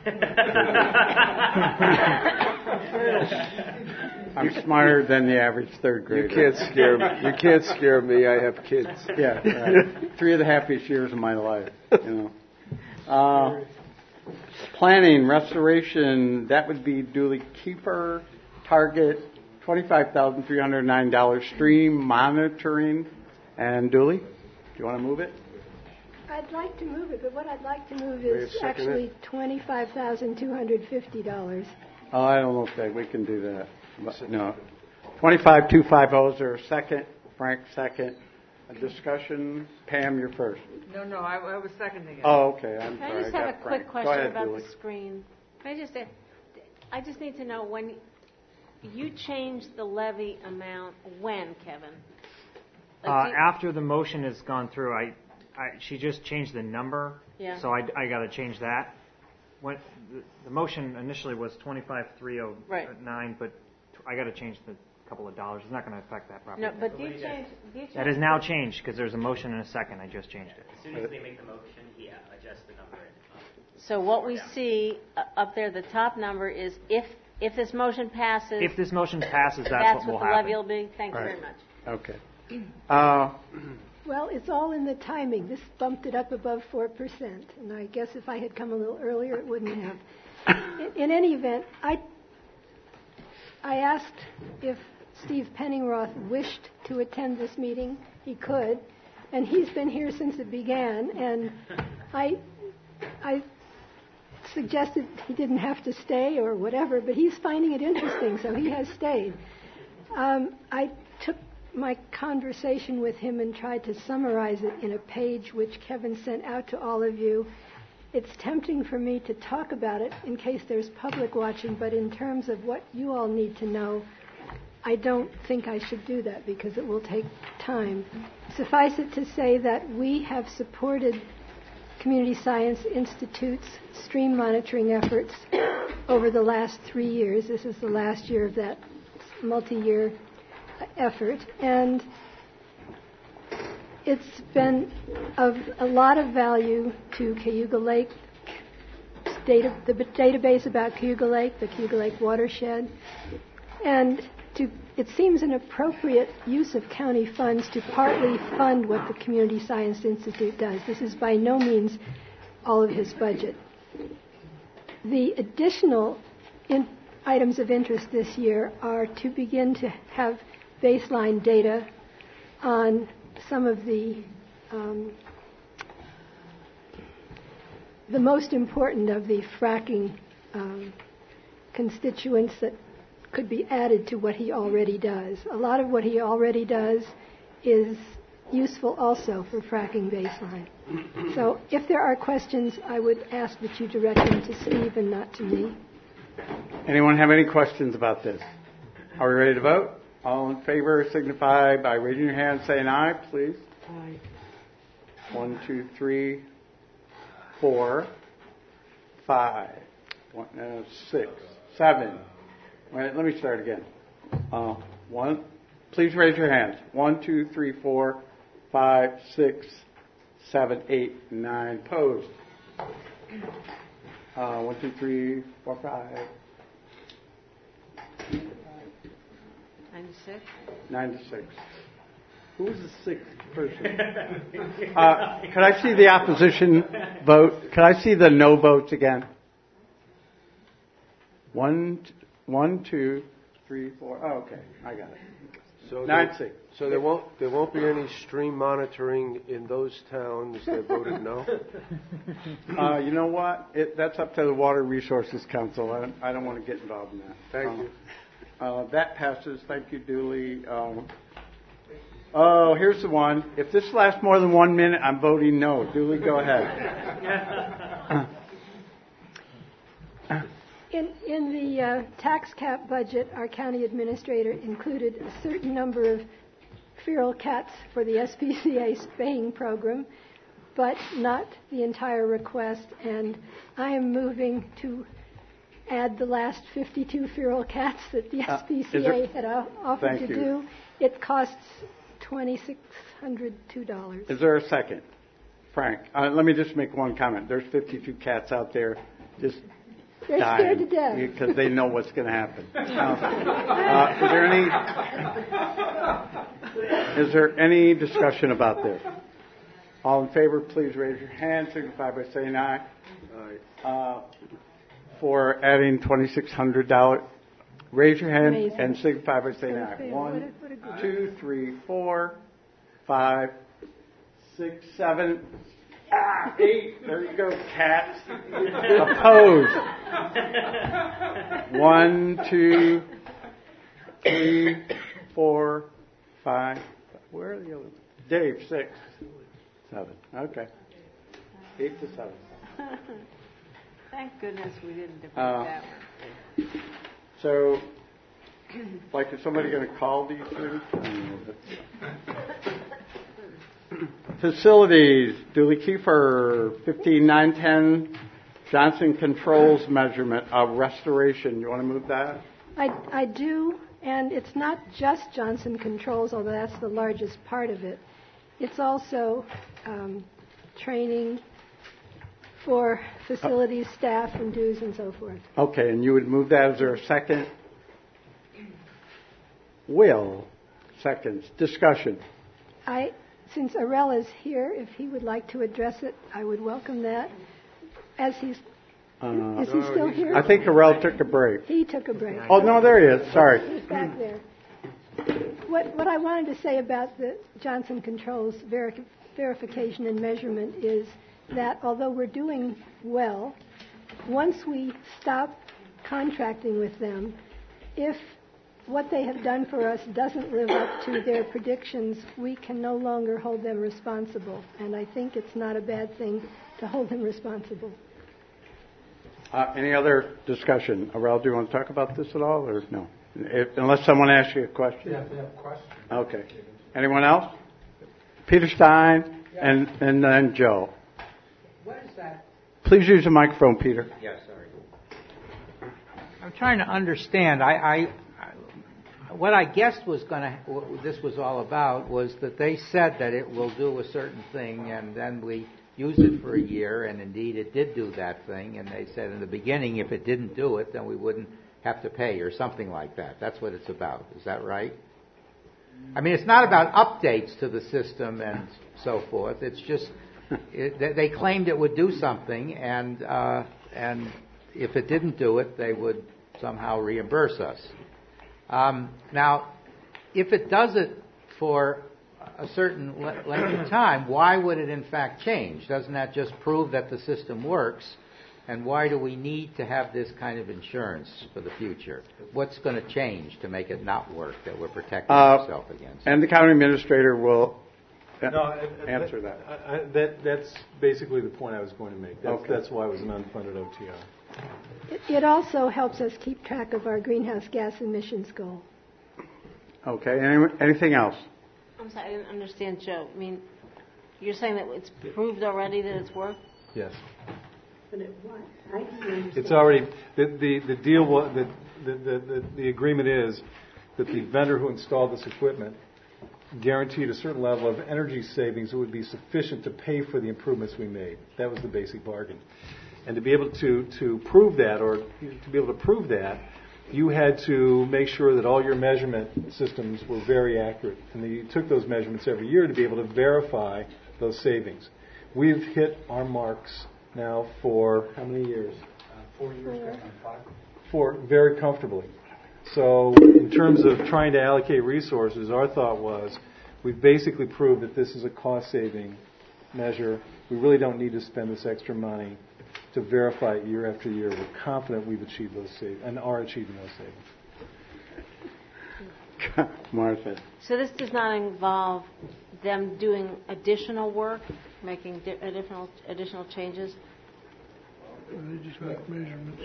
I'm smarter than the average third grader. You can't scare me. You can't scare me. I have kids. Yeah, right. Three of the happiest years of my life. You know. Uh, planning, restoration. That would be Dooley Keeper. Target twenty-five thousand three hundred nine dollars. Stream monitoring. And Dooley, do you want to move it? I'd like to move it, but what I'd like to move Will you is second actually it? twenty-five thousand two hundred fifty dollars. Oh, I don't know if that, we can do that. But no. twenty-five two fifty, is there a second? Frank, second. A discussion? Pam, you're first. No, no, I, I was seconding it. Oh, okay. I'm Can sorry. I just I have got a Frank. quick Go question ahead, about Julie. the screen? Can I just ask, I just need to know when you changed the levy amount, when, Kevin? Like Uh, you- after the motion has gone through, I, I she just changed the number, Yeah. so I, I got to change that. When the, the motion initially was twenty-five three oh nine, but t- I got to change the couple of dollars. It's not going to affect that property. No, but do you change, do you change? That is now changed because there's a motion and a second. I just changed it. As soon as they make the motion, he uh, adjusts the number. So what we see uh, up there, the top number is if, if this motion passes. If this motion passes, that's, That's what will what the happen. levy will be. Thank Right. you very much. Okay. Uh, Well, it's all in the timing. This bumped it up above four percent, and I guess if I had come a little earlier, it wouldn't have. In, in any event, I, I asked if Steve Penningroth wished to attend this meeting. He could, and he's been here since it began, and I, I suggested he didn't have to stay or whatever, but he's finding it interesting, so he has stayed. Um, I took my conversation with him and tried to summarize it in a page which Kevin sent out to all of you. It's tempting for me to talk about it in case there's public watching, but in terms of what you all need to know, I don't think I should do that because it will take time. Suffice it to say that we have supported Community Science Institute's stream monitoring efforts over the last three years. This is the last year of that multi-year effort, and it's been of a lot of value to Cayuga Lake, data, the database about Cayuga Lake, the Cayuga Lake watershed, and to, it seems an appropriate use of county funds to partly fund what the Community Science Institute does. This is by no means all of his budget. The additional in items of interest this year are to begin to have baseline data on some of the um, the most important of the fracking um, constituents that could be added to what he already does. A lot of what he already does is useful also for fracking baseline. So if there are questions, I would ask that you direct them to Steve and not to me. Anyone have any questions about this? Are we ready to vote? All in favor signify by raising your hand, saying aye, please. Aye. One, two, three, four, five, one, uh, six, seven. Wait, let me start again. Uh, one. Please raise your hands. One, two, three, four, five, six, seven, eight, nine. Opposed. Uh, one, two, three, four, five. Nine to six. Nine to six. Who was the sixth person? uh, could I see the opposition vote? Could I see the no votes again? One, t- one, two, three, four. Oh, okay, I got it. So Nine there, six. So there won't there won't be any stream monitoring in those towns that voted no. Uh, you know what? It, that's up to the Water Resources Council. I don't, I don't want to get involved in that. Thank um, you. Uh, that passes. Thank you, Dooley. Um, oh, here's the one. If this lasts more than one minute, I'm voting no. Dooley, go ahead. In, in the uh, tax cap budget, our county administrator included a certain number of feral cats for the S P C A spaying program, but not the entire request. And I am moving to add the last fifty-two feral cats that the S P C A uh, there, had o- offered to you. do. It costs two thousand six hundred two dollars. Is there a second? Frank, uh, let me just make one comment. There's fifty-two cats out there just They're dying scared to death. because they know what's going to happen. Uh, uh, is there any is there any discussion about this? All in favor, please raise your hand. Signify by saying aye. Aye. Uh, for adding twenty-six hundred dollars, raise your hand Amazing. and signify by saying What a aye. fail. One, What a- what a good- two, three, four, five, six, seven. Ah, eight. There you go, cats. Opposed. One, two, three, four, five. Where are the other? Dave, six, seven. Okay. Eight to seven. Thank goodness we didn't debate Uh, that one. So, like, is somebody going to call these things? Facilities, Dooley Kiefer, fifteen nine ten, Johnson Controls measurement of restoration. You want to move that? I, I do, and it's not just Johnson Controls, although that's the largest part of it. It's also um, training for facilities, staff, and dues, and so forth. Okay, and you would move that. Is there a second? Will, seconds. Discussion. I, since Arel is here, if he would like to address it, I would welcome that. As he's, Uh, is he still here? I think Harrell took a break. He took a break. Oh, no, there he is. Sorry. He's back there. What, what I wanted to say about the Johnson Controls veri- verification and measurement is that although we're doing well, once we stop contracting with them, if what they have done for us doesn't live up to their predictions, we can no longer hold them responsible. And I think it's not a bad thing to hold them responsible. Uh, any other discussion? Arel, do you want to talk about this at all, or no? If, unless someone asks you a question. Yeah, we have a question. Okay. Anyone else? Peter Stein, and, and then Joe. What is that? Please use the microphone, Peter. Yes, sorry. I'm trying to understand. I, I, I what I guessed was going to, what this was all about was that they said that it will do a certain thing, and then we used it for a year, and indeed it did do that thing. And they said in the beginning, if it didn't do it, then we wouldn't have to pay, or something like that. That's what it's about. Is that right? I mean, it's not about updates to the system and so forth. It's just it, they claimed it would do something, and uh, and if it didn't do it, they would somehow reimburse us. Um, now, if it does it for a certain le- length of time, why would it in fact change? Doesn't that just prove that the system works? And why do we need to have this kind of insurance for the future? What's going to change to make it not work that we're protecting Uh, ourselves against? And the county administrator will a- No, I- I- answer that. I- I- That, that's basically the point I was going to make. That's, Okay. that's why it was an unfunded O T R. It, it also helps us keep track of our greenhouse gas emissions goal. Okay. Any, anything else? I'm sorry, I didn't understand, Joe. I mean, you're saying that it's proved already that it's worked? Yes. But it was. I didn't understand. It's already, the, the, the deal, wa- the, the, the, the, the agreement is that the vendor who installed this equipment guaranteed a certain level of energy savings that would be sufficient to pay for the improvements we made. That was the basic bargain. And to be able to, to prove that, or to be able to prove that, you had to make sure that all your measurement systems were very accurate. And you took those measurements every year to be able to verify those savings. We've hit our marks now for how many years? Uh, four years, five. For very comfortably. So in terms of trying to allocate resources, our thought was we've basically proved that this is a cost-saving measure. We really don't need to spend this extra money to verify it year after year. We're confident we've achieved those savings and are achieving those savings. Martha. So this does not involve them doing additional work, making di- additional additional changes? They just make measurements.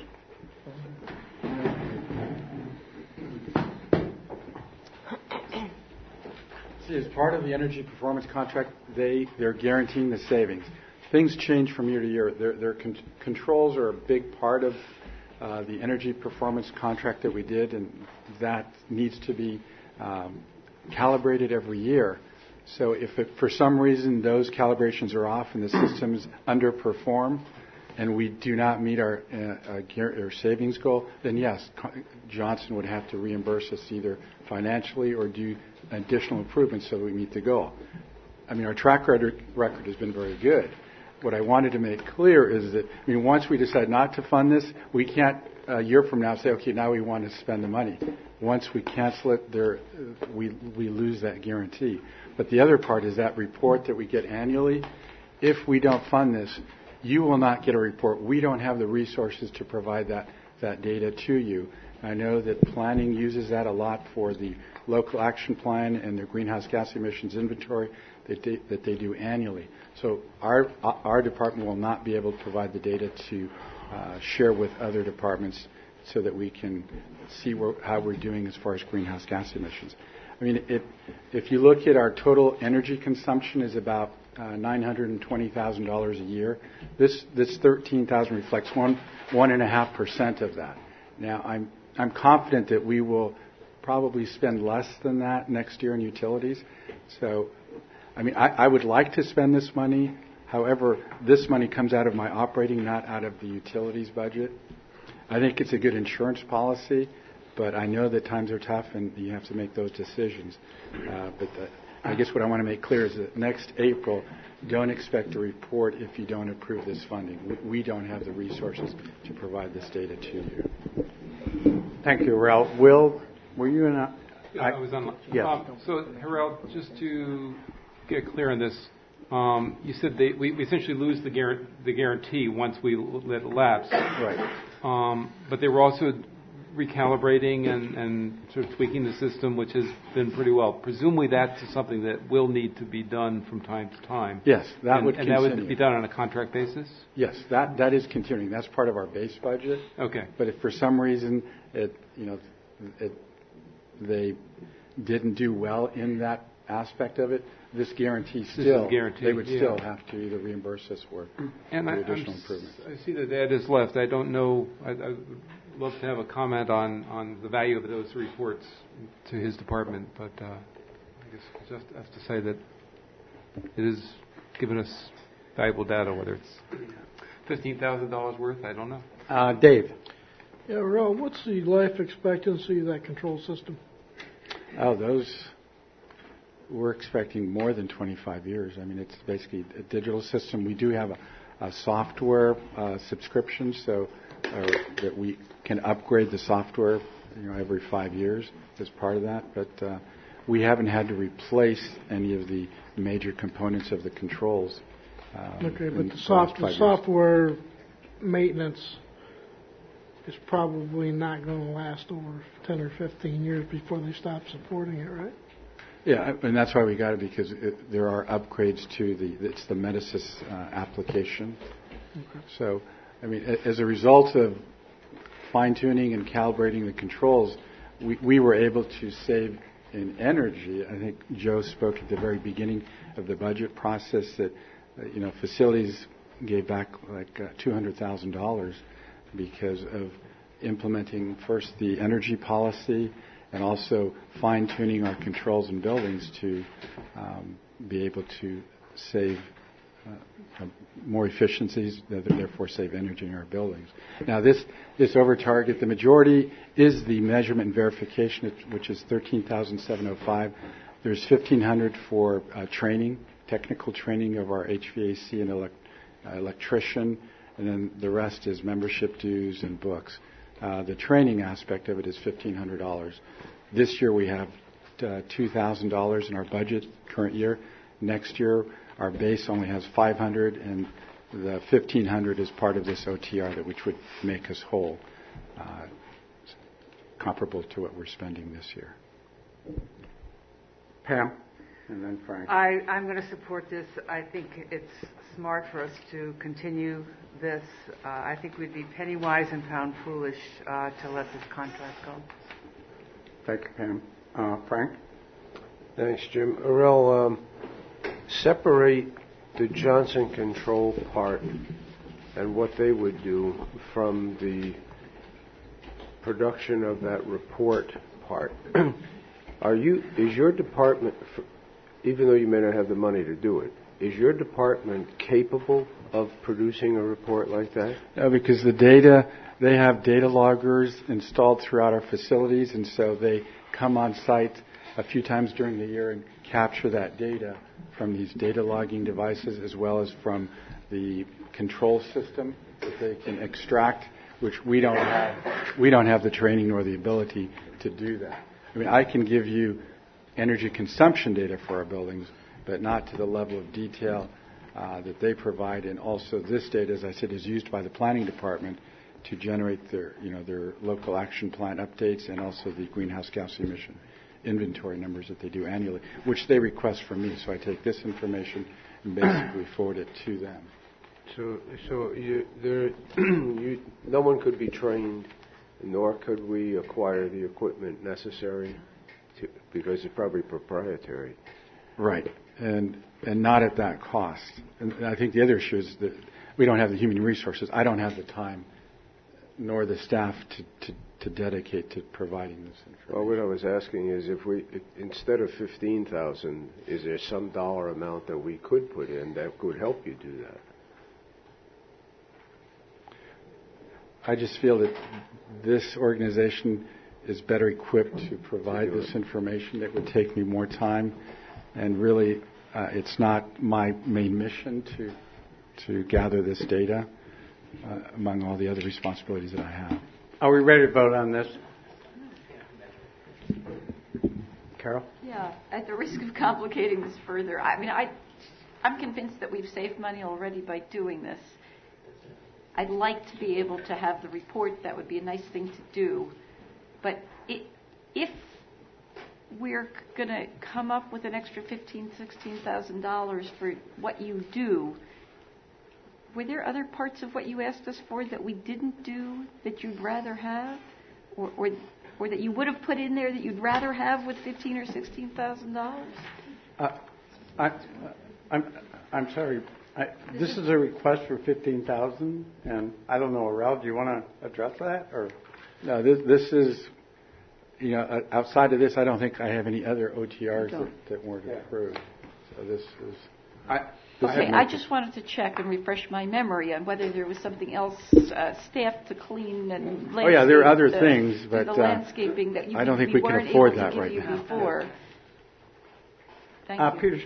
See, as part of the energy performance contract, they, they're guaranteeing the savings. Things change from year to year. Their, their con- controls are a big part of uh, the energy performance contract that we did, and that needs to be um, calibrated every year. So if it, for some reason those calibrations are off and the systems underperform, and we do not meet our, uh, uh, gear, our savings goal, then yes, Co- Johnson would have to reimburse us either financially or do additional improvements so that we meet the goal. I mean, our track record, record has been very good. What I wanted to make clear is that, I mean, once we decide not to fund this, we can't a year from now say, okay, now we want to spend the money. Once we cancel it, there, we, we lose that guarantee. But the other part is that report that we get annually. If we don't fund this, you will not get a report. We don't have the resources to provide that, that data to you. I know that planning uses that a lot for the local action plan and their greenhouse gas emissions inventory that they, that they do annually. So our, our department will not be able to provide the data to uh, share with other departments so that we can see where, how we're doing as far as greenhouse gas emissions. I mean, it, if you look at our total energy consumption is about uh, nine hundred twenty thousand dollars a year. This this thirteen thousand reflects one one and a half percent of that. Now, I'm I'm confident that we will probably spend less than that next year in utilities. So, I mean, I, I would like to spend this money. However, this money comes out of my operating, not out of the utilities budget. I think it's a good insurance policy, but I know that times are tough and you have to make those decisions. Uh, but the, I guess what I want to make clear is that next April, don't expect a report if you don't approve this funding. We, we don't have the resources to provide this data to you. Thank you, Ralph. Will, were you in a... I, I was on. Yes. Um, so, Harrell, just to get clear on this, um, you said they, we, we essentially lose the, guar- the guarantee once we let it lapse. Right. Um, but they were also recalibrating and, and sort of tweaking the system, which has been pretty well. Presumably that's something that will need to be done from time to time. Yes, that and, would and continue. that would be done on a contract basis? Yes, that, that is continuing. That's part of our base budget. Okay. But if for some reason it, you know, it, they didn't do well in that aspect of it, this guarantee This still, is guaranteed, they would yeah. still have to either reimburse us for And the I, additional I'm, improvements. I see that Ed has left. I don't know. I, I would love to have a comment on, on the value of those reports to his department, but uh, I guess I just have to say that it has given us valuable data. Whether it's fifteen thousand dollars worth, I don't know. Uh, Dave. Yeah, Ron, what's the life expectancy of that control system? Oh, those, we're expecting more than twenty-five years. I mean, it's basically a digital system. We do have a, a software uh, subscription, so or that we can upgrade the software, you know, every five years as part of that. But uh, we haven't had to replace any of the major components of the controls. Um, Okay, but in the soft, last the five years. software maintenance is probably not going to last over ten or fifteen years before they stop supporting it, right? Yeah, and that's why we got it, because it, there are upgrades to the, it's the Metasys uh, application. Okay. So, I mean, a- as a result of fine-tuning and calibrating the controls, we, we were able to save in energy. I think Joe spoke at the very beginning of the budget process that, uh, you know, facilities gave back like uh, two hundred thousand dollars because of implementing first the energy policy and also fine-tuning our controls in buildings to um, be able to save uh, more efficiencies, therefore save energy in our buildings. Now, this this over target, the majority is the measurement and verification, which is thirteen thousand seven hundred five. There's fifteen hundred for uh, training, technical training of our H V A C and elect, uh, electrician, and then the rest is membership dues and books. Uh, the training aspect of it is fifteen hundred dollars. This year we have uh, two thousand dollars in our budget, current year. Next year our base only has five hundred dollars, and the fifteen hundred dollars is part of this O T R, that which would make us whole, uh, comparable to what we're spending this year. Pam, and then Frank. I, I'm going to support this. I think it's smart for us to continue this. Uh, I think we'd be penny wise and pound foolish uh, to let this contract go. Thank you, Pam. Uh, Frank? Thanks, Jim. Arel, um, separate the Johnson Control part and what they would do from the production of that report part. Are you? Is your department, even though you may not have the money to do it, is your department capable of producing a report like that? No, because the data, they have data loggers installed throughout our facilities, and so they come on site a few times during the year and capture that data from these data logging devices, as well as from the control system that they can extract, which we don't have. We don't have the training nor the ability to do that. I mean, I can give you energy consumption data for our buildings, but not to the level of detail uh, that they provide. And also, this data, as I said, is used by the planning department to generate their, you know, their local action plan updates, and also the greenhouse gas emission inventory numbers that they do annually, which they request from me. So I take this information and basically forward it to them. So, so you, there, you, no one could be trained, nor could we acquire the equipment necessary, to, because it's probably proprietary. Right, and and not at that cost. And I think the other issue is that we don't have the human resources. I don't have the time, nor the staff to, to, to dedicate to providing this information. Well, what I was asking is, if we, instead of fifteen thousand, is there some dollar amount that we could put in that could help you do that? I just feel that this organization is better equipped to provide this information. It would take me more time, and really, uh, it's not my main mission to to gather this data uh, among all the other responsibilities that I have. Are we ready to vote on this? Carol? Yeah, at the risk of complicating this further, I mean, I, I'm convinced that we've saved money already by doing this. I'd like to be able to have the report. That would be a nice thing to do. But it, if we're going to come up with an extra fifteen thousand dollars, sixteen thousand dollars for what you do, were there other parts of what you asked us for that we didn't do that you'd rather have? Or, or, or that you would have put in there that you'd rather have with fifteen thousand dollars or sixteen thousand dollars? Uh, I, I'm, I'm sorry. I, this is a request for fifteen thousand dollars, and I don't know, Arel, do you want to address that? Or no, this, this is, you know, outside of this, I don't think I have any other O T Rs that, that weren't yeah. approved. So this is. I, Okay, I just wanted to check and refresh my memory on whether there was something else, uh, staff to clean and landscape. Oh yeah, there are other the, things, but the uh, landscaping that you I don't think we we can weren't afford able that to give right you now. before. Thank uh, you. Peter Stein.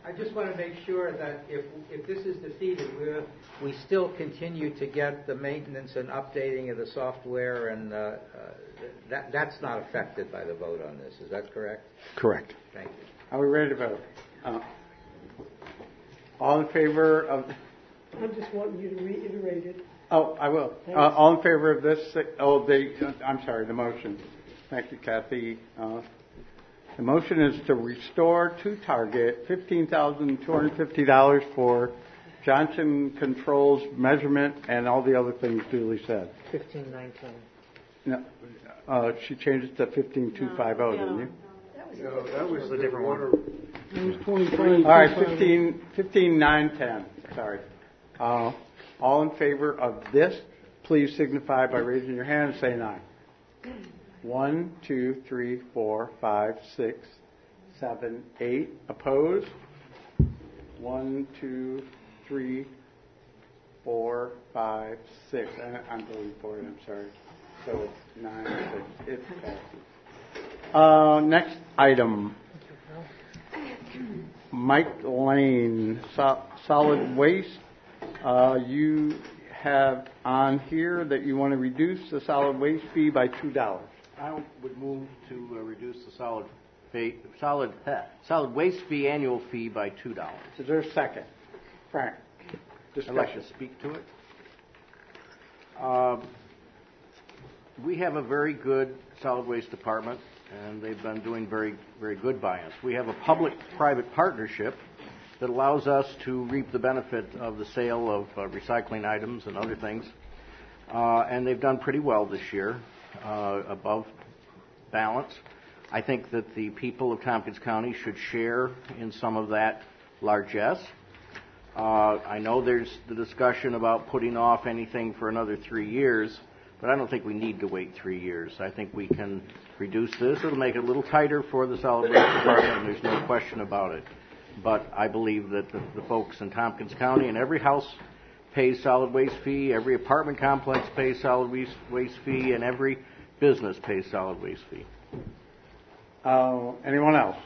I just want to make sure that if, if this is defeated, we're, we still continue to get the maintenance and updating of the software, and uh, uh, that, that's not affected by the vote on this. Is that correct? Correct. Thank you. Are we ready to vote? Uh, all in favor of... I'm just wanting you to reiterate it. Oh, I will. Uh, all in favor of this? Oh, the, I'm sorry, the motion. Thank you, Kathy. Uh, the motion is to restore to target fifteen thousand two hundred fifty dollars for Johnson Controls measurement and all the other things duly said. Fifteen nineteen. No, uh, she changed it to fifteen two fifty, didn't you? No, that was a different one. It was twenty-five. All right, fifteen, fifteen nine ten. Sorry. Uh, all in favor of this, please signify by raising your hand and saying aye. One, two, three, four, five, six, seven, eight. Opposed? One, two, three, four, five, six. I, I'm voting for it. I'm sorry. So it's nine, six. It's passed. Uh, next item. Mike Lane, so, solid waste. Uh, you have on here that you want to reduce the solid waste fee by two dollars. I would move to uh, reduce the solid fee, solid uh, solid waste fee annual fee by two dollars. Is there a second? Frank, discussion. I'd like to speak to it. Uh, we have a very good solid waste department, and they've been doing very, very good by us. We have a public-private partnership that allows us to reap the benefit of the sale of uh, recycling items and other things. Uh, and they've done pretty well this year, uh, above balance. I think that the people of Tompkins County should share in some of that largesse. Uh, I know there's the discussion about putting off anything for another three years, but I don't think we need to wait three years. I think we can reduce this. It'll make it a little tighter for the solid waste department, and there's no question about it. But I believe that the, the folks in Tompkins County, and every house pays solid waste fee, every apartment complex pays solid waste, waste fee, and every business pays solid waste fee. Uh, anyone else?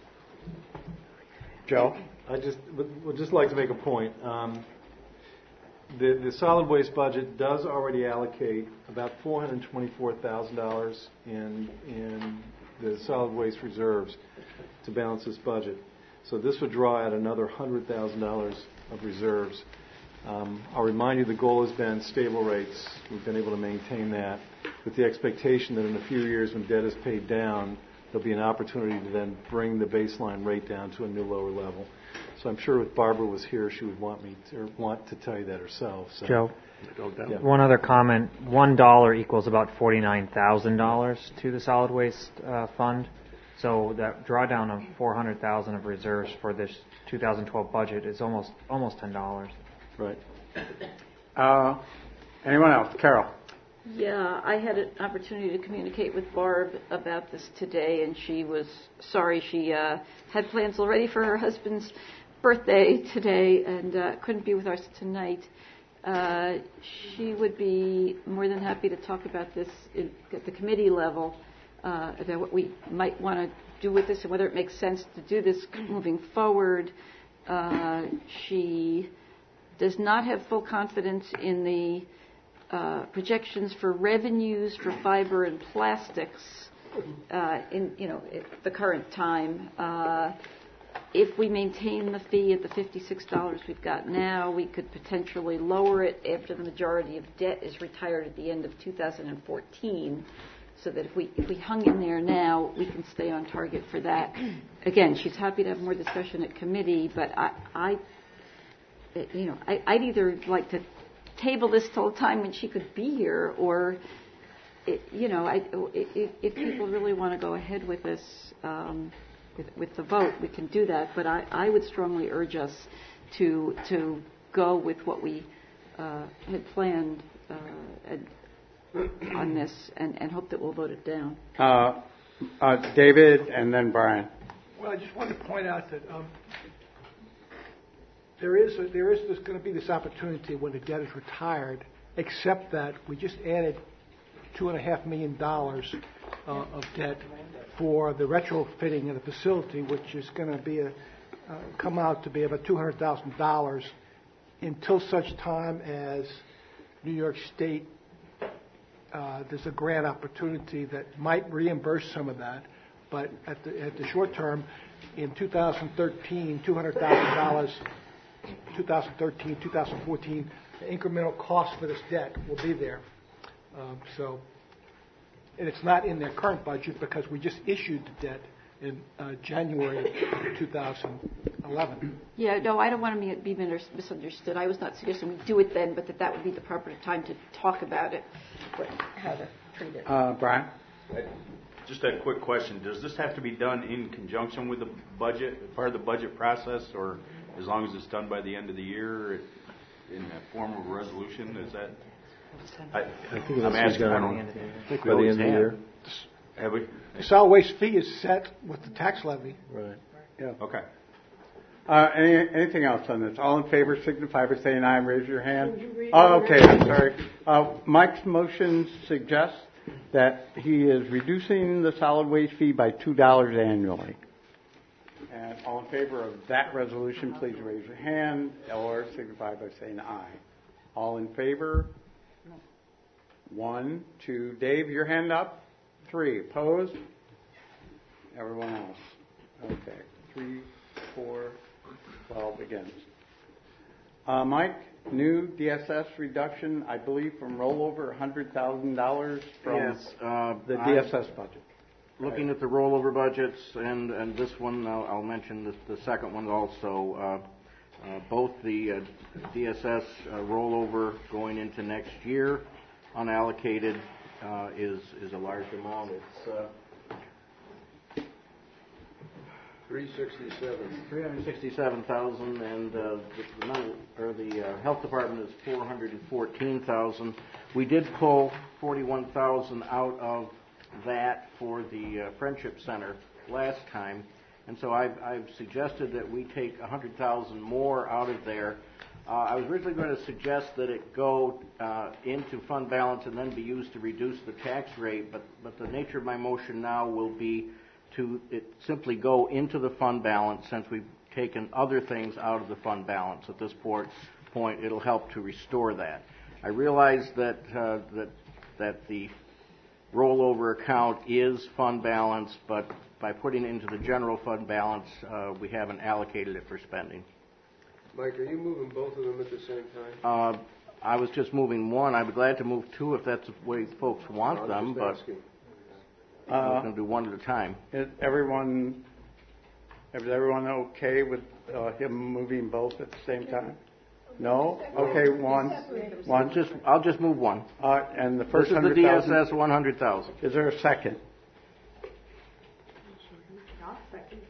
Joe? I just would, would just like to make a point. Um, the, the solid waste budget does already allocate about four hundred twenty-four thousand dollars in in the solid waste reserves to balance this budget. So this would draw out another one hundred thousand dollars of reserves. Um, I'll remind you the goal has been stable rates. We've been able to maintain that with the expectation that in a few years when debt is paid down, there'll be an opportunity to then bring the baseline rate down to a new lower level. So I'm sure if Barbara was here, she would want me to, or want to tell you that herself. So. Joe, yeah. One other comment. One dollar equals about forty-nine thousand dollars to the solid waste uh, fund. So that drawdown of four hundred thousand of reserves for this two thousand twelve budget is almost almost ten dollars. Right. Uh, anyone else? Carol. Yeah, I had an opportunity to communicate with Barb about this today, and she was sorry. She uh, had plans already for her husband's birthday today and uh, couldn't be with us tonight. Uh, she would be more than happy to talk about this in, at the committee level, uh, about what we might want to do with this and whether it makes sense to do this moving forward. Uh, she does not have full confidence in the Uh, projections for revenues for fiber and plastics uh, in you know at the current time. Uh, if we maintain the fee at the fifty-six dollars we've got now, we could potentially lower it after the majority of debt is retired at the end of two thousand fourteen. So that if we if we hung in there now, we can stay on target for that. Again, she's happy to have more discussion at committee, but I, I you know I, I'd either like to table this till a time when she could be here, or, it, you know, I, if, if people really want to go ahead with this, um, with, with the vote, we can do that. But I, I would strongly urge us to to go with what we uh, had planned uh, and, on this, and, and hope that we'll vote it down. Uh, uh, David, and then Brian. Well, I just wanted to point out that um, There is a, there is this, going to be this opportunity when the debt is retired, except that we just added two and a half million dollars uh, of debt for the retrofitting of the facility, which is going to be a, uh, come out to be about two hundred thousand dollars until such time as New York State, uh, there's a grant opportunity that might reimburse some of that. But at the, at the short term, in two thousand thirteen, two hundred thousand dollars, two thousand thirteen, two thousand fourteen, the incremental cost for this debt will be there. Um, so, and it's not in their current budget because we just issued the debt in uh, January of two thousand eleven. Yeah, no, I don't want to be misunderstood. I was not suggesting we do it then, but that that would be the proper time to talk about it, what, how to treat it. Uh, Brian? Just a quick question. Does this have to be done in conjunction with the budget, part of the budget process, or as long as it's done by the end of the year in the form of a resolution? Is that... I, I think I'm asking. I don't think we always have. Have we? The solid waste fee is set with the tax levy. Right. Yeah. Okay. Uh, any, anything else on this? All in favor signify by saying aye and raise your hand. Oh, okay, I'm sorry. Uh, Mike's motion suggests that he is reducing the solid waste fee by two dollars annually. And all in favor of that resolution, please raise your hand or signify by saying aye. All in favor? One, two. Dave, your hand up. Three. Opposed? Everyone else. Okay. Three, four, twelve against. Uh, Mike, new D S S reduction, I believe, from rollover one hundred thousand dollars from yes, uh, the D S S budget. Looking at the rollover budgets, and, and this one, I'll, I'll mention the, the second one also. Uh, uh, both the uh, D S S uh, rollover going into next year, unallocated, uh, is is a large amount. It's uh, three sixty-seven. three hundred sixty-seven thousand, and uh, the, the, or the uh, health department is four hundred fourteen thousand. We did pull forty-one thousand out of that for the uh, Friendship Center last time, and so I've, I've suggested that we take one hundred thousand more out of there. Uh, I was originally going to suggest that it go uh, into fund balance and then be used to reduce the tax rate, but, but the nature of my motion now will be to it simply go into the fund balance, since we've taken other things out of the fund balance. At this point, point it'll help to restore that. I realize that uh, that that the rollover account is fund balance, but by putting it into the general fund balance, uh, we haven't allocated it for spending. Mike, are you moving both of them at the same time? Uh, I was just moving one. I'd be glad to move two if that's the way folks want I'm them, but asking. I'm Uh, going to do one at a time. Is everyone, is everyone okay with uh, him moving both at the same time? No? Okay, one. One. I'll just, I'll just move one. Uh, and the first This is the hundred D S thousand. S one hundred thousand. Is there a second? I'll second.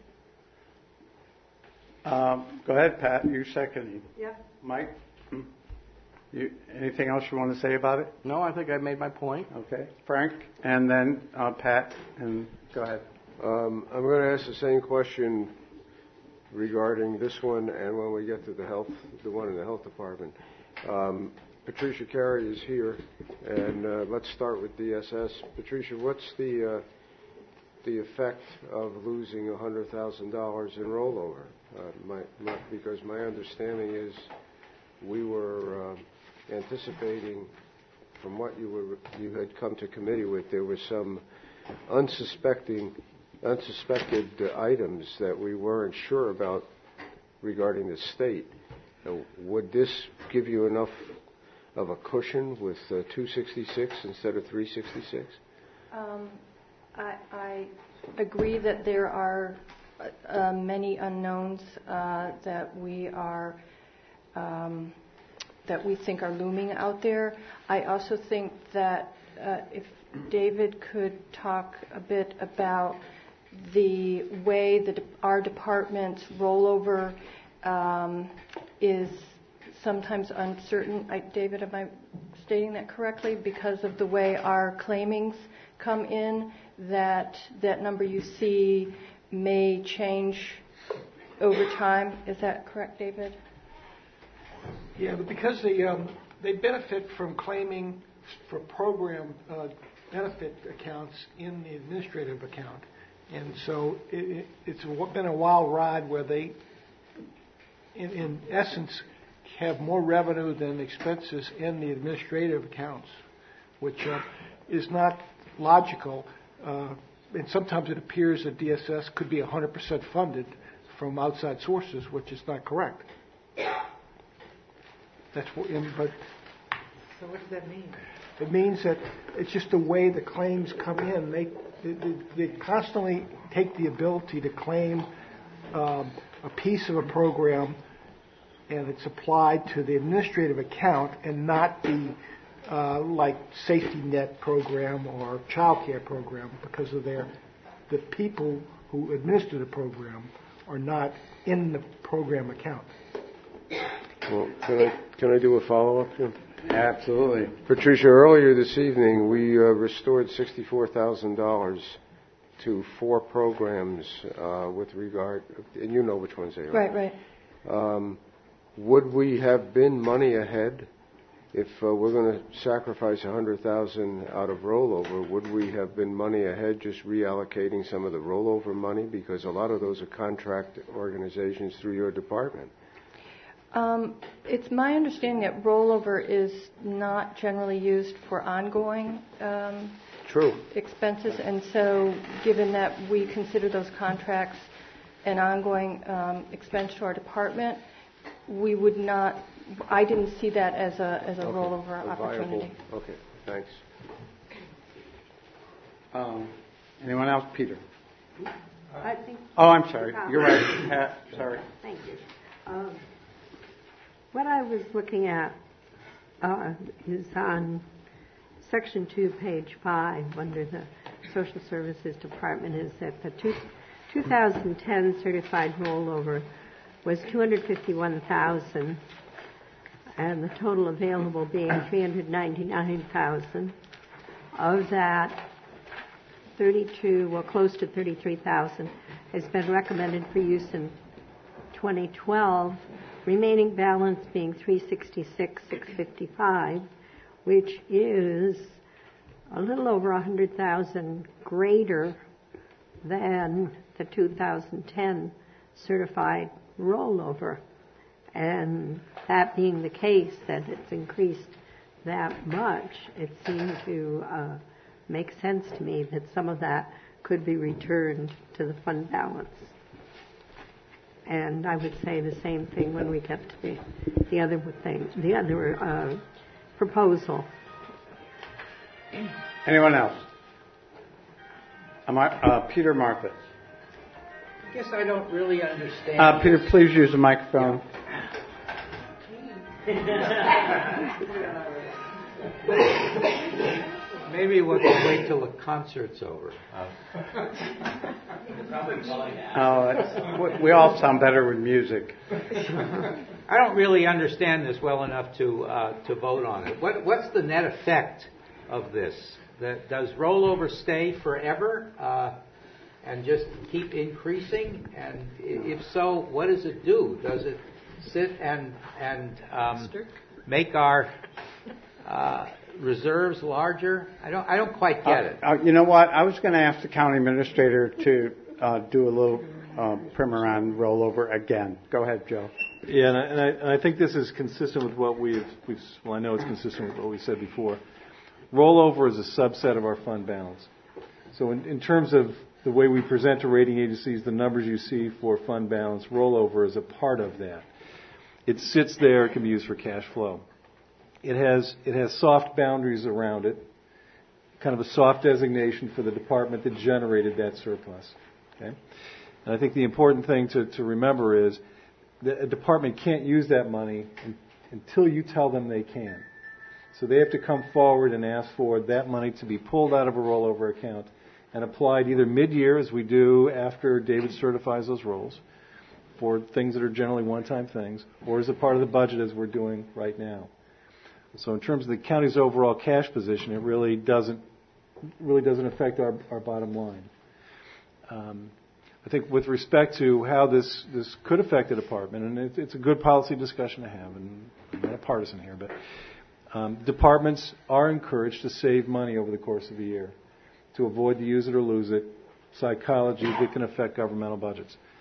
Um, go ahead, Pat. You seconding. Yep. Mike? Hmm? You, anything else you want to say about it? No, I think I made my point. Okay. Frank? And then uh, Pat? And go ahead. Um, I'm going to ask the same question regarding this one, and when we get to the health, the one in the health department. Um, Patricia Carey is here, and uh, let's start with D S S. Patricia, what's the uh, the effect of losing one hundred thousand dollars in rollover? Uh, my, my, because my understanding is we were uh, anticipating, from what you were you had come to committee with, there was some unsuspecting unsuspected uh, items that we weren't sure about regarding the state. Uh, would this give you enough of a cushion with uh, two sixty-six instead of three sixty-six? Um, I, I agree that there are uh, many unknowns uh, that we are um, that we think are looming out there. I also think that uh, if David could talk a bit about the way that our department's rollover um, is sometimes uncertain. I, David, am I stating that correctly? Because of the way our claimings come in, that that number you see may change over time. Is that correct, David? Yeah, but because they um, they benefit from claiming for program uh, benefit accounts in the administrative account, and so it, it, it's been a wild ride where they in, in essence, have more revenue than expenses in the administrative accounts, which uh, is not logical. Uh, and sometimes it appears that D S S could be one hundred percent funded from outside sources, which is not correct. That's what, but So what does that mean? it means that it's just the way the claims come in. They they, they constantly take the ability to claim um, a piece of a program, and it's applied to the administrative account and not the uh, like safety net program or child care program, because of their the people who administer the program are not in the program account. Well, can I, can I do a follow-up, Jim? Absolutely. Patricia, earlier this evening, we uh, restored sixty-four thousand dollars to four programs uh, with regard, and you know which ones they are. Right, right. Um, would we have been money ahead if uh, we're going to sacrifice one hundred thousand dollars out of rollover? Would we have been money ahead just reallocating some of the rollover money? Because a lot of those are contract organizations through your department. Um, it's my understanding that rollover is not generally used for ongoing um, True. expenses, and so given that we consider those contracts an ongoing um, expense to our department, we would not. I didn't see that as a as a Okay. rollover A opportunity. viable- Okay, thanks. Um, anyone else? Peter? I think. Oh, I'm sorry. You're right. Pat, sorry. Thank you. Um, what I was looking at uh, is on section two, page five, under the Social Services Department, is that the two, twenty ten certified rollover was two hundred fifty-one thousand, and the total available being three hundred ninety-nine thousand. Of that, thirty-two, well, close to thirty-three thousand has been recommended for use in twenty twelve, remaining balance being three hundred sixty-six thousand six hundred fifty-five, which is a little over one hundred thousand greater than the two thousand ten certified rollover. And that being the case, that it's increased that much, it seemed to uh, make sense to me that some of that could be returned to the fund balance. And I would say the same thing when we get to the, the other thing, the other uh, proposal. Anyone else? Am I, uh, Peter Marcus. I guess I don't really understand. Uh, Peter, please use the microphone. Maybe we'll wait till the concert's over. Oh, it's, we all sound better with music. I don't really understand this well enough to uh, to vote on it. What what's the net effect of this? That, does rollover stay forever uh, and just keep increasing? And if so, what does it do? Does it sit and and um, make our uh, reserves larger? I don't I don't quite get it. Uh, uh, you know what? I was going to ask the county administrator to uh, do a little uh, primer on rollover again. Go ahead, Joe. Yeah, and I, and I, and I think this is consistent with what we've, we've, well, I know it's consistent with what we said before. Rollover is a subset of our fund balance. So in, in terms of the way we present to rating agencies, the numbers you see for fund balance, rollover is a part of that. It sits there, it can be used for cash flow. It has, it has soft boundaries around it, kind of a soft designation for the department that generated that surplus. Okay? And I think the important thing to, to remember is that a department can't use that money in, until you tell them they can. So they have to come forward and ask for that money to be pulled out of a rollover account and applied either mid-year, as we do after David certifies those rolls, for things that are generally one-time things, or as a part of the budget as we're doing right now. So in terms of the county's overall cash position, it really doesn't really doesn't affect our, our bottom line. Um, I think with respect to how this, this could affect the department, and it, it's a good policy discussion to have, and I'm not partisan here, but um, departments are encouraged to save money over the course of the year to avoid the use it or lose it psychology that can affect governmental budgets.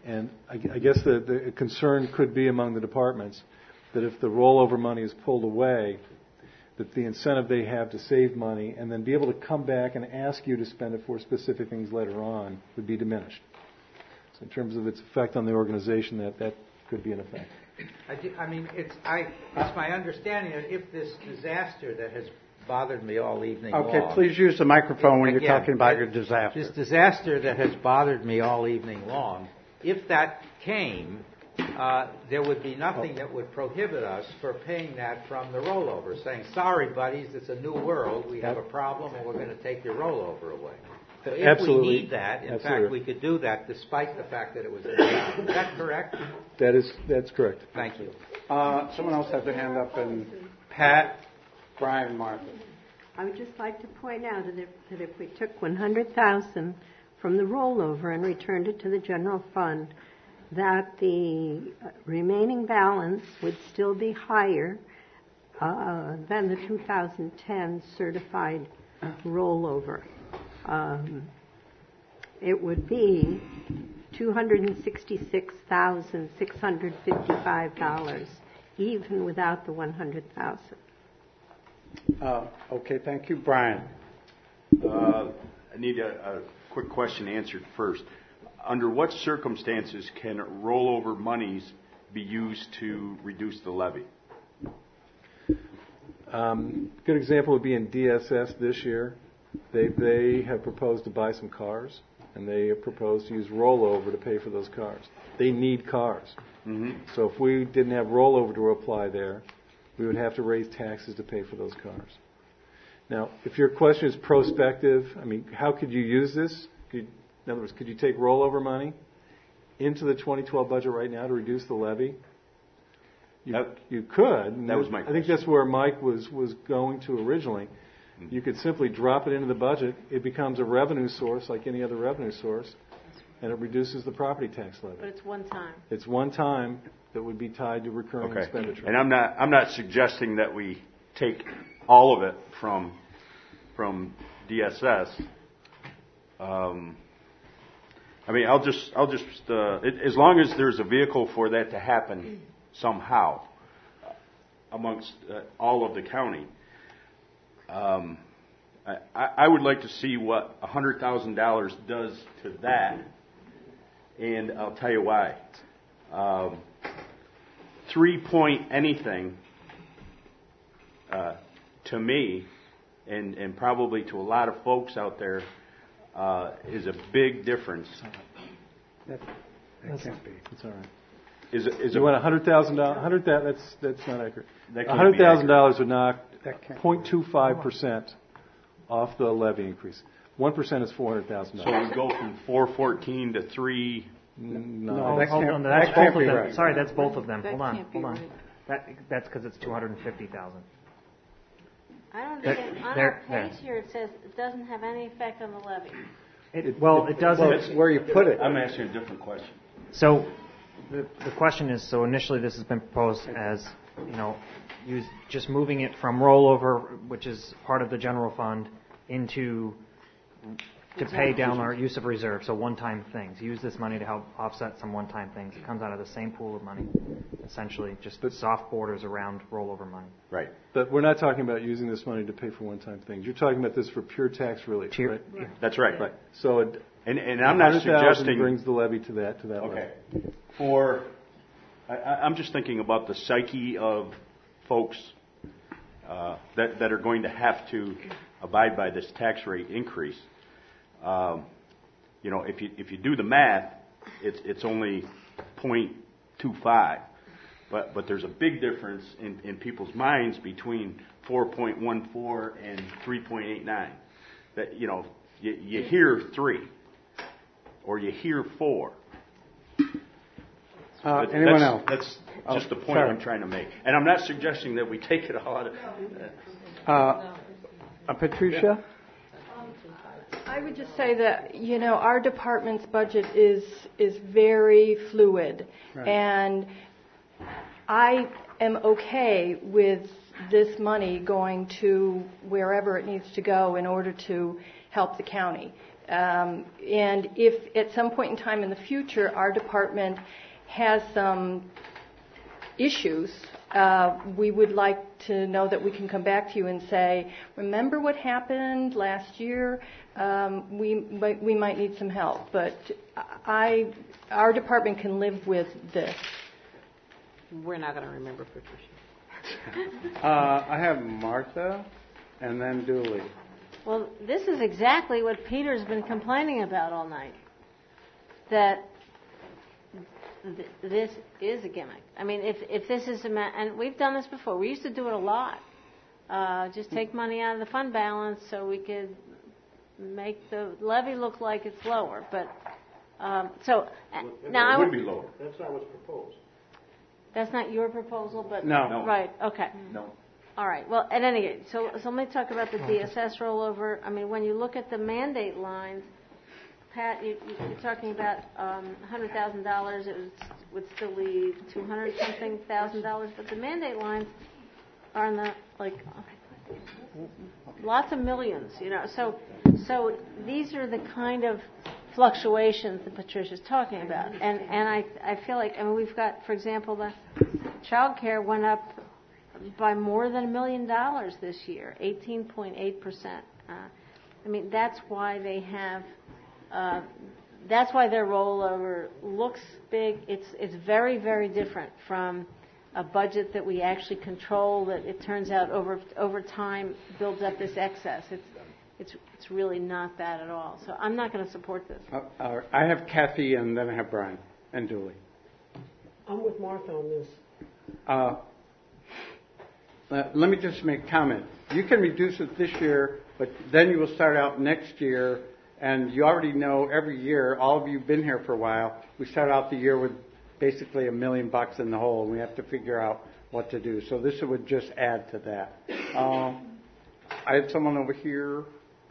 And I, I guess the, the concern could be among the departments that if the rollover money is pulled away, that the incentive they have to save money and then be able to come back and ask you to spend it for specific things later on would be diminished. So in terms of its effect on the organization, that, that could be an effect. I, do, I mean, it's, I, it's my understanding that if this disaster that has bothered me all evening Okay, long... please use the microphone when again, you're talking about it, your disaster. This disaster that has bothered me all evening long, if that came, uh, there would be nothing that would prohibit us for paying that from the rollover, saying, sorry, buddies, it's a new world, we have a problem, and we're going to take your rollover away. So if Absolutely. we need that, in Absolutely. fact, we could do that despite the fact that it was a disaster. Is that correct? That is, that's correct. Thank you. Uh, someone else has their hand up, and Pat, Brian, Martha. I would just like to point out that if, that if we took one hundred thousand dollars from the rollover and returned it to the general fund, that the remaining balance would still be higher uh, than the two thousand ten certified rollover. Um, it would be two hundred sixty-six thousand six hundred fifty-five dollars, even without the one hundred thousand dollars. Uh, okay, thank you. Brian. Uh, I need a, a quick question answered first. Under what circumstances can rollover monies be used to reduce the levy? Um, good example would be in D S S this year. They they have proposed to buy some cars, and they have proposed to use rollover to pay for those cars. They need cars. Mm-hmm. So if we didn't have rollover to apply there, we would have to raise taxes to pay for those cars. Now, if your question is prospective, I mean, how could you use this? Could, in other words, could you take rollover money into the twenty twelve budget right now to reduce the levy? You, that, you could. That was my I question. think that's where Mike was, was going to originally. You could simply drop it into the budget. It becomes a revenue source like any other revenue source, and it reduces the property tax levy. But it's one time. It's one time that would be tied to recurring okay. expenditure. And I'm not I'm not suggesting that we take all of it from from D S S. Um, I mean, I'll just I'll just uh, it, as long as there's a vehicle for that to happen somehow amongst uh, all of the county. Um, I, I would like to see what one hundred thousand dollars does to that, and I'll tell you why. Um, three point anything, uh, to me, and, and probably to a lot of folks out there, uh, is a big difference. That, that can't be. That's all right. Is, is you a, want one hundred thousand dollars? one hundred thousand dollars, that's, that's not accurate. That one hundred thousand dollars would knock zero point two five percent off the levy increase. one percent is four hundred thousand dollars. So we go from four fourteen to three. No, no that hold can't, on, that's that both can't of be them. right. Sorry, that's both of them. That hold on, can't be hold on. right. That, that's because it's two hundred fifty thousand. I don't There- understand. On there- our page there. here, it says it doesn't have any effect on the levy. It, well, it doesn't. Well, it's where you put it. I'm asking a different question. So the, the question is, so initially this has been proposed as, you know, use, just moving it from rollover, which is part of the general fund, into to pay down our use of reserve, so one-time things. Use this money to help offset some one-time things. It comes out of the same pool of money, essentially, just the soft borders around rollover money. Right. But we're not talking about using this money to pay for one-time things. You're talking about this for pure tax relief, Pure, right? yeah. That's right. Right. So it, And, and I'm not one hundred thousand suggesting brings the levy to that to that Okay. level. For, I, I- I'm just thinking about the psyche of folks uh, that that are going to have to abide by this tax rate increase. Um, you know, if you if you do the math, it's it's only zero point two five, but but there's a big difference in, in people's minds between four point one four and three point eight nine. That you know, you, you hear three, or you hear four. Uh, But anyone that's, else? That's Oh, just the point sorry. I'm trying to make. And I'm not suggesting that we take it all out of... Uh, uh, Patricia? I would just say that, you know, our department's budget is is very fluid. Right. And I am okay with this money going to wherever it needs to go in order to help the county. Um, and if at some point in time in the future our department has some issues, uh, we would like to know that we can come back to you and say, remember what happened last year? Um, we might, we might need some help. But I, our department can live with this. We're not going to remember Patricia. uh, I have Martha and then Dooley. Well, this is exactly what Peter's been complaining about all night. That th- this is a gimmick. I mean, if if this is a ma- and we've done this before. We used to do it a lot. Uh, just take money out of the fund balance so we could make the levy look like it's lower. But um, so uh, now it I would w- be lower. That's not what's proposed. That's not your proposal, but no, no. Right. Okay. No. All right. Well, at any rate, so, so let me talk about the D S S rollover. I mean, when you look at the mandate lines, Pat, you, you're talking about um, one hundred thousand dollars. It was, would still leave two hundred something thousand dollars, but the mandate lines are in the like lots of millions. You know, so so these are the kind of fluctuations that Patricia's talking about, and and I I feel like I mean we've got, for example, the child care went up by more than a million dollars this year, eighteen point eight percent. Uh, I mean, that's why they have, uh, that's why their rollover looks big. It's it's very, very different from a budget that we actually control that it turns out over over time builds up this excess. It's it's it's really not that at all. So I'm not going to support this. Uh, uh, I have Kathy and then I have Brian and Dooley. I'm with Martha on this. Uh, Uh, let me just make a comment. You can reduce it this year, but then you will start out next year, and you already know every year, all of you have been here for a while, we start out the year with basically a million bucks in the hole, and we have to figure out what to do. So this would just add to that. Um, I had someone over here.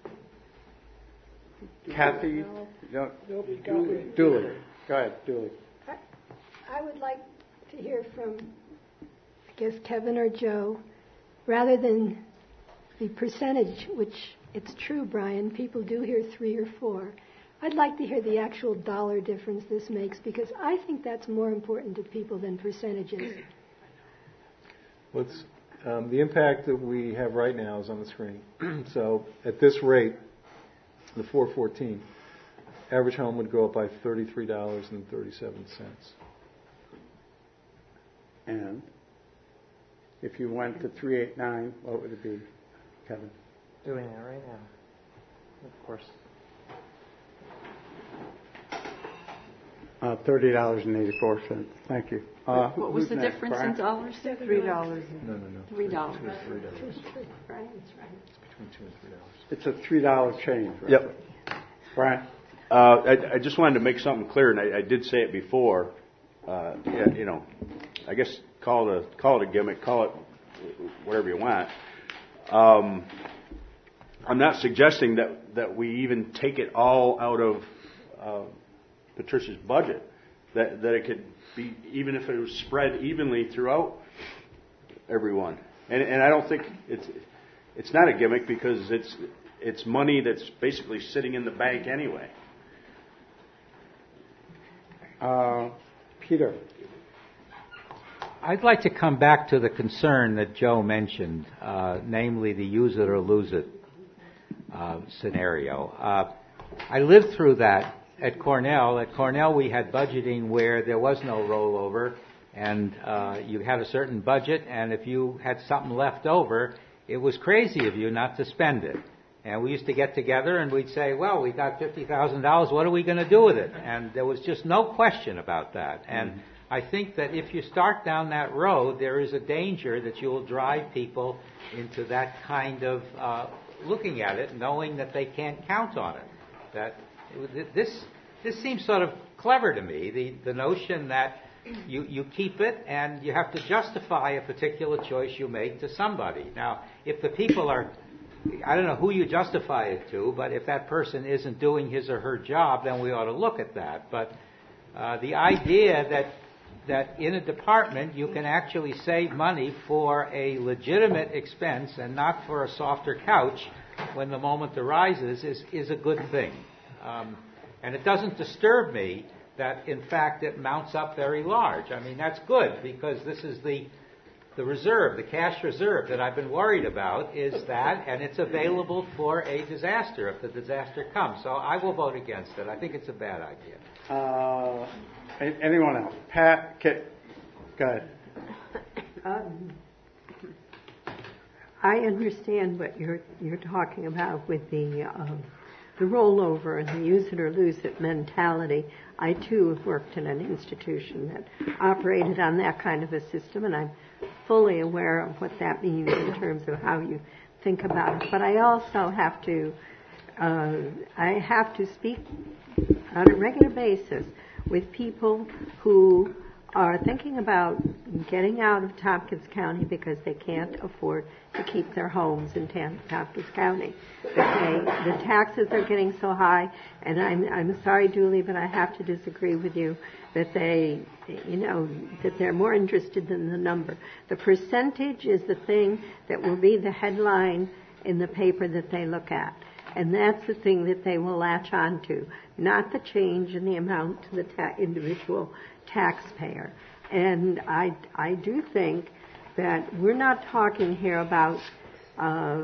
Kathy? No, Nope, Dooley. Dooley. Go ahead, Dooley. I, I would like to hear from, I guess, Kevin or Joe, rather than the percentage, which it's true, Brian, people do hear three or four. I'd like to hear the actual dollar difference this makes, because I think that's more important to people than percentages. Let's, um, the impact that we have right now is on the screen. So at this rate, the four fourteen, average home would go up by thirty-three dollars and thirty-seven cents. And if you went to three eighty-nine, what would it be, Kevin? Doing it right now. Of course. Uh, thirty dollars and eighty-four cents. Thank you. Uh, What was who's the next, difference Brian? in dollars? Three dollars. No, no, no. Three dollars. Two or three dollars. Right, that's right. It's between two and three dollars. It's a three dollar change, right? Yep. Brian? Uh, I, I just wanted to make something clear, and I, I did say it before. Uh, yeah, you know, I guess call it a call it a gimmick, call it whatever you want. Um, I'm not suggesting that that we even take it all out of uh, Patricia's budget. That that it could be, even if it was spread evenly throughout everyone. And and I don't think it's it's not a gimmick, because it's it's money that's basically sitting in the bank anyway. Uh, Peter? I'd like to come back to the concern that Joe mentioned, uh, namely the use it or lose it uh, scenario. Uh, I lived through that at Cornell. At Cornell, we had budgeting where there was no rollover, and uh, you had a certain budget, and if you had something left over, it was crazy of you not to spend it. And we used to get together and we'd say, well, we got fifty thousand dollars, what are we going to do with it? And there was just no question about that. And mm-hmm. I think that if you start down that road, there is a danger that you will drive people into that kind of uh, looking at it, knowing that they can't count on it. That this this seems sort of clever to me, the, the notion that you, you keep it and you have to justify a particular choice you make to somebody. Now, if the people are, I don't know who you justify it to, but if that person isn't doing his or her job, then we ought to look at that. But uh, the idea that that in a department you can actually save money for a legitimate expense and not for a softer couch when the moment arises is, is a good thing. Um, and it doesn't disturb me that, in fact, it mounts up very large. I mean, that's good, because this is the the reserve, the cash reserve that I've been worried about is that, and it's available for a disaster if the disaster comes. So I will vote against it. I think it's a bad idea. Uh, anyone else? Pat, okay, go ahead. Um, I understand what you're you're talking about with the uh, the rollover and the use it or lose it mentality. I too have worked in an institution that operated on that kind of a system, and I'm fully aware of what that means in terms of how you think about it. But I also have to uh, I have to speak on a regular basis with people who are thinking about getting out of Tompkins County because they can't afford to keep their homes in Tompkins County. That they, the taxes are getting so high, and I'm I'm sorry, Julie, but I have to disagree with you that they, you know, that they're more interested in the number. The percentage is the thing that will be the headline in the paper that they look at. And that's the thing that they will latch on to, not the change in the amount to the ta- individual taxpayer. And I, I do think that we're not talking here about uh,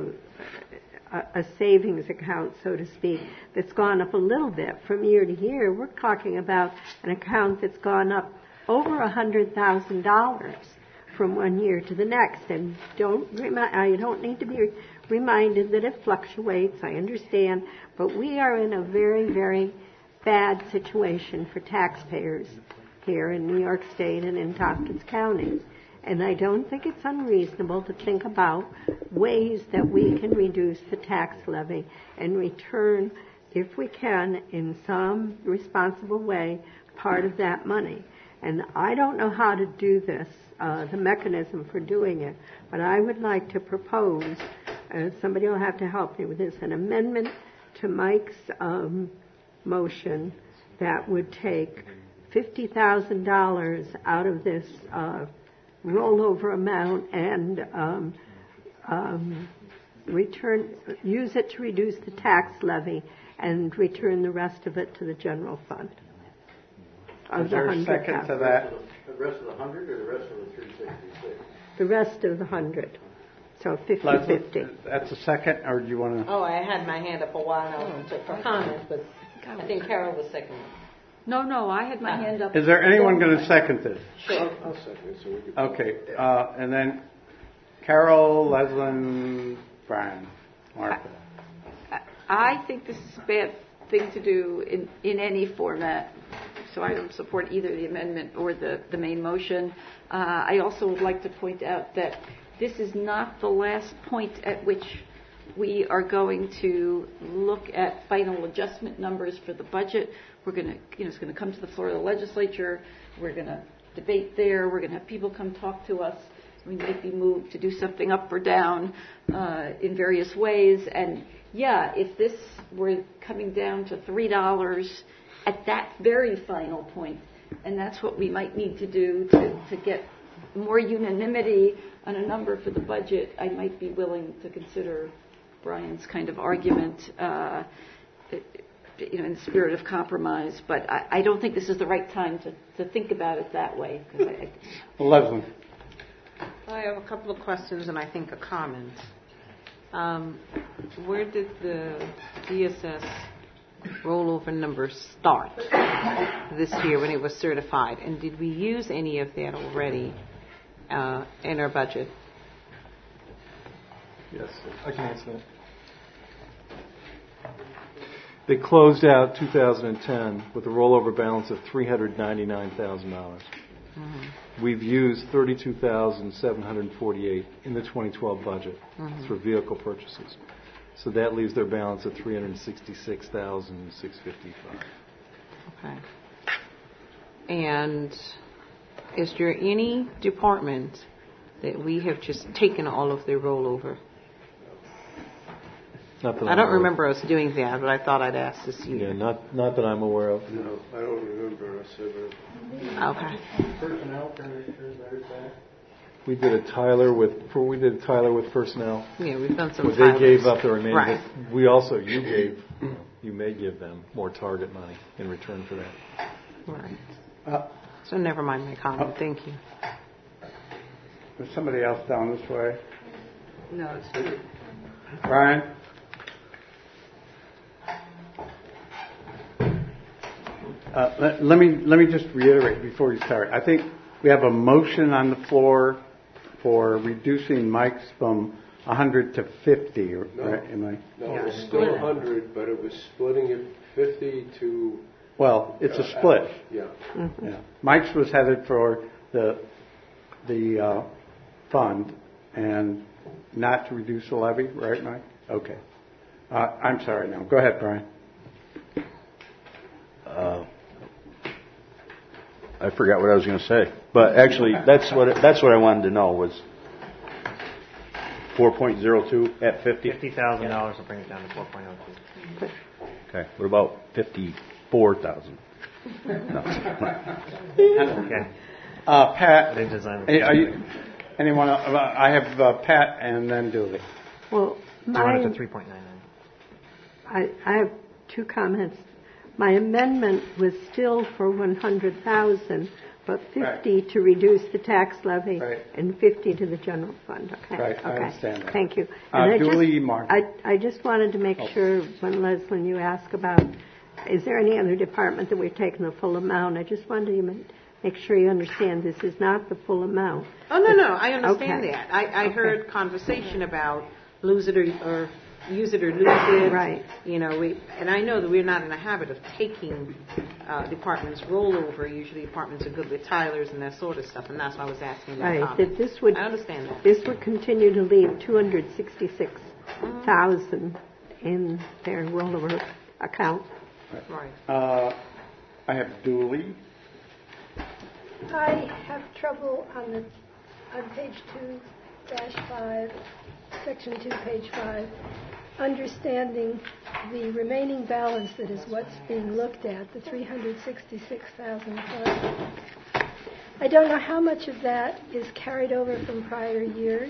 a, a savings account, so to speak, that's gone up a little bit from year to year. We're talking about an account that's gone up over one hundred thousand dollars from one year to the next. And don't remi- I don't need to be reminded that it fluctuates, I understand, but we are in a very, very bad situation for taxpayers here in New York State and in Tompkins County. And I don't think it's unreasonable to think about ways that we can reduce the tax levy and return, if we can, in some responsible way, part of that money. And I don't know how to do this, uh, the mechanism for doing it, but I would like to propose, uh, somebody will have to help me with this, an amendment to Mike's um, motion that would take fifty thousand dollars out of this uh, rollover amount and um, um, return, use it to reduce the tax levy and return the rest of it to the general fund. Is there a second to that? The rest of the hundred or the rest of the three sixty-six? The rest of the hundred. So fifty fifty. That's a second, or do you want to? Oh, I had my hand up a while now for comments, but I think Carol was second. No, no, I had my hand up. Is there anyone going to second this? Sure. I'll, I'll second it. So we can Okay, uh, and then Carol, Leslin, Brian, Martha. I think this is a bad thing to do in, in any format, so I don't support either the amendment or the, the main motion. Uh, I also would like to point out that this is not the last point at which we are going to look at final adjustment numbers for the budget. We're going to, you know, it's going to come to the floor of the legislature. We're going to debate there. We're going to have people come talk to us. We might be moved to do something up or down uh, in various ways. And yeah, if this were coming down to three dollars at that very final point, and that's what we might need to do to, to get more unanimity on a number for the budget, I might be willing to consider Brian's kind of argument, uh, you know, in the spirit of compromise. But I, I don't think this is the right time to, to think about it that way. I, Leslie. I have a couple of questions and I think a comment. Um, where did the D S S rollover number start this year when it was certified? And did we use any of that already uh, in our budget? Yes, I can answer that. They closed out two thousand ten with a rollover balance of three hundred ninety-nine thousand dollars. Mm-hmm. We've used thirty-two thousand seven hundred forty-eight in the twenty twelve budget mm-hmm. for vehicle purchases. So that leaves their balance at three hundred sixty-six thousand six hundred fifty-five. Okay. And is there any department that we have just taken all of their rollover? Not that I I'm don't aware remember us doing that, but I thought I'd ask this year. Yeah, not not that I'm aware of. No, I don't remember us ever. Okay. Personnel transfers, there's that. We did a Tyler with for we did a Tyler with personnel. Yeah, we've done some. Where they gave up the remaining. Right. We also you gave you may give them more target money in return for that. Right. Uh, So never mind my comment. Oh. Thank you. There's somebody else down this way. No, it's true. Brian? Uh, let, let me let me just reiterate before you start. I think we have a motion on the floor for reducing mics from one hundred to fifty. No. Right? Am I? No, Yeah. it was still one hundred, but it was splitting it fifty to... Well, it's uh, a split. Ash. Yeah. Mm-hmm. Yeah. Mike's was headed for the the uh, fund and not to reduce the levy, right, Mike? Okay. Uh, I'm sorry now. Go ahead, Brian. Uh, I forgot what I was going to say, but actually, that's what it, that's what I wanted to know was four point zero two at fifty. Fifty thousand dollars will bring it down to four point oh two. Okay. What about fifty-four thousand? No. Okay. Uh, Pat. They designed Are you, anyone? Else? I have uh, Pat and then Dooley. Well, two hundred my, to three point nine nine. I, I have two comments. My amendment was still for one hundred thousand, but fifty Right. to reduce the tax levy Right. and fifty to the general fund. Okay. Right, I okay. understand that. Thank you. Uh, And I Julie just, Martin. I, I just wanted to make Oh. sure when Leslie, you ask about, is there any other department that we're taking the full amount? I just wanted to make- make sure you understand this is not the full amount. Oh, no, no, I understand Okay. that. I, I Okay. heard conversation about lose it or, or use it or lose it. Right. You know, we, and I know that we're not in the habit of taking uh, departments rollover. Usually departments are good with Tylers and that sort of stuff, and that's why I was asking that Right. comment. That this would, I understand that. this would continue to leave two hundred sixty-six thousand in their rollover account. Right. Uh, I have Dooley. I have trouble on the, on page two dash five, section two, page five, understanding the remaining balance that is what's being looked at, the three hundred sixty-six thousand plus. I don't know how much of that is carried over from prior years.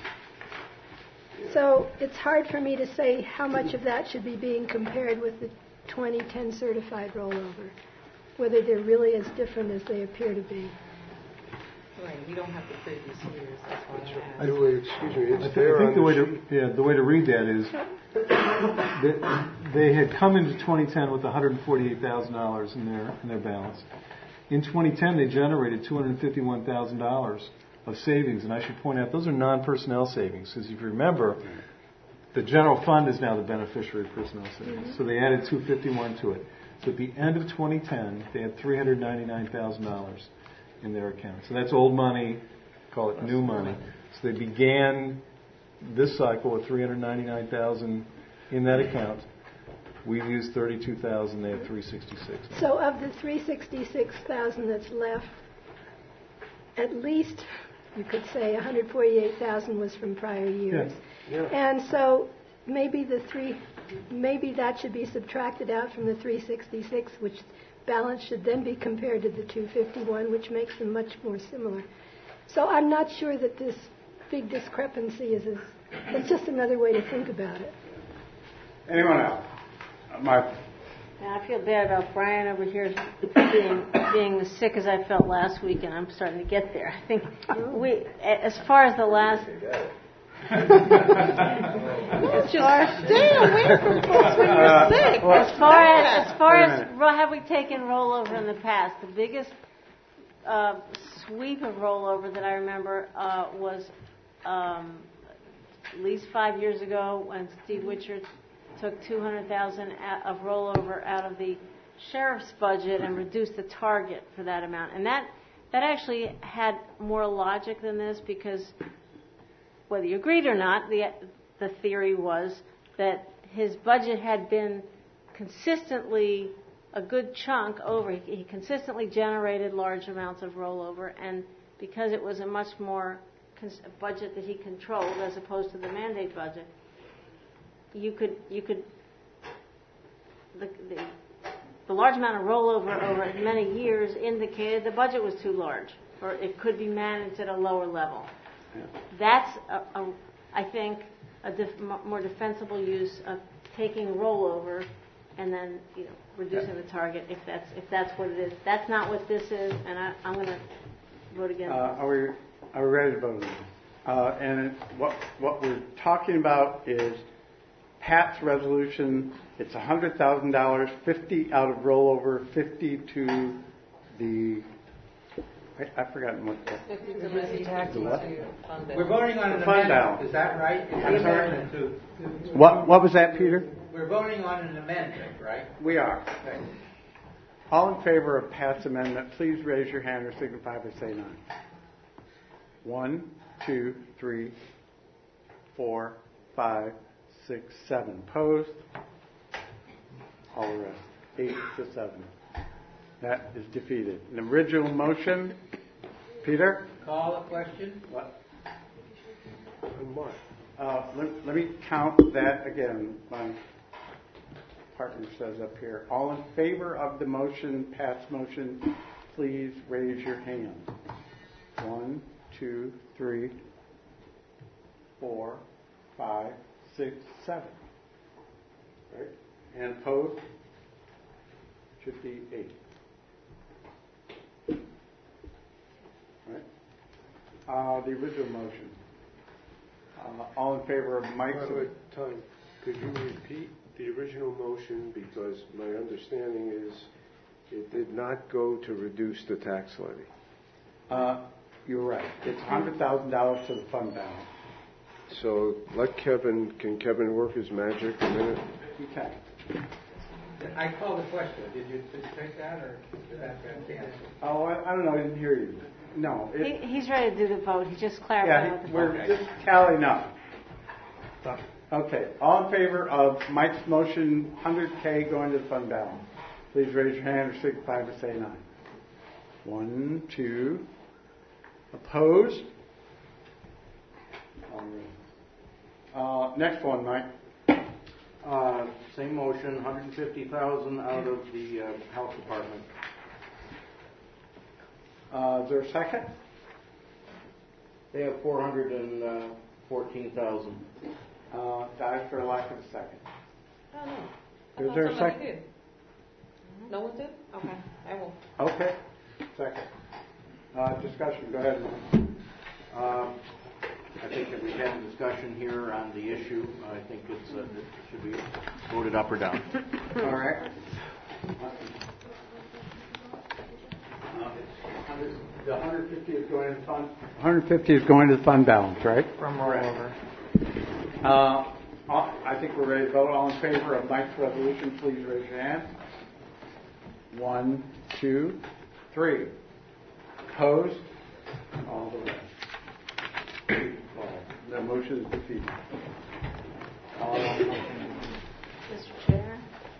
So it's hard for me to say how much of that should be being compared with the twenty ten certified rollover, whether they're really as different as they appear to be. Right. We don't have the previous years. That's why I By the way, excuse me, I it's think, there I think on the way the to sheet. yeah the way to read that is that they had come into twenty ten with one hundred forty-eight thousand dollars in their in their balance. In twenty ten, they generated two hundred fifty-one thousand dollars of savings, and I should point out those are non-personnel savings, because if you remember, the general fund is now the beneficiary of personnel savings. Mm-hmm. So they added two hundred fifty-one to it. So at the end of twenty ten, they had three hundred ninety-nine thousand dollars in their account. So that's old money, call it new money. So they began this cycle with three hundred ninety-nine thousand dollars in that account. We've used thirty-two thousand dollars, they have three hundred sixty-six thousand dollars. So of the three hundred sixty-six thousand that's left, at least you could say one hundred forty-eight thousand was from prior years. Yeah. And so maybe the three, maybe that should be subtracted out from the three hundred sixty-six, which balance should then be compared to the two hundred fifty-one, which makes them much more similar. So I'm not sure that this big discrepancy is, as, it's just another way to think about it. Anyone else? Uh, Mark. Yeah, I feel bad about Brian over here being being as sick as I felt last week, and I'm starting to get there. I think we, as far as the last. Just stay away from folks when you're sick. As far as as far as ro- have we taken rollover in the past? The biggest uh, sweep of rollover that I remember uh, was um, at least five years ago when Steve Witcher took two hundred thousand of rollover out of the sheriff's budget and reduced the target for that amount. And that that actually had more logic than this, because whether you agreed or not, the the theory was that his budget had been consistently a good chunk over. He, he consistently generated large amounts of rollover, and because it was a much more cons- budget that he controlled as opposed to the mandate budget, you could you could the, the the large amount of rollover over many years indicated the budget was too large, or it could be managed at a lower level. That's, a, a, I think, a def, more defensible use of taking rollover and then, you know, reducing the target if that's, if that's what it is. That's not what this is, and I, I'm going to vote against Uh, this. Are we, are we ready to vote? Uh, And it- what, what we're talking about is Pat's resolution. It's one hundred thousand dollars, fifty out of rollover, fifty to the, I- I've forgotten what. the- The what? We're voting on an The fund amendment, balance. is that right? It's I'm an sorry? amendment to- What, what was that, Peter? We're voting on an amendment, right? We are. All in favor of Pat's amendment, please raise your hand or signify by saying aye. One, two, three, four, five, six, seven. Opposed? All the rest. Eight to seven. That is defeated. An original motion. Peter? Call a question? What? Uh, let, let me count that again. My partner says up here. All in favor of the motion, Pat's motion, please raise your hand. One, two, three, four, five, six, seven. Right? And opposed? Should be eight. Right? Uh, the original motion. Uh, all in favor of Mike's. By the way, Tom, could you repeat the original motion, because my understanding is it did not go to reduce the tax levy. Uh, you're right. It's one hundred thousand dollars to the fund balance. So let Kevin, can Kevin work his magic a minute? Okay. I called the question. Did you did you take that, or did that get the answer? Oh, I, I don't know. I didn't hear you. No. It, He, he's ready to do the vote. He's just clarifying yeah, what the we're vote is. just tallying up. Okay. All in favor of Mike's motion, one hundred K going to the fund balance, please raise your hand or signify by saying aye. One, two. Opposed? All right. Uh, next one, Mike. Uh, Same motion, one hundred fifty thousand out of the uh, health department. Uh, is there a second? They have four hundred fourteen thousand. Uh, dies for a lack of a second. Oh, no. I Is thought there a somebody second? did. No one did? Okay, I will. Okay. Second. Uh, discussion. Go ahead, Mike. Um, I think that we've had a discussion here on the issue. I think it's, uh, it should be voted up or down. All right. The one hundred fifty is going to the fund. one hundred fifty is going to the fund balance, right? From rollover. Uh, all- I think we're ready to vote. All in favor of Mike's resolution, please raise your hand. One, two, three. Opposed? All the rest. The motion is defeated. Uh, Mister Chair?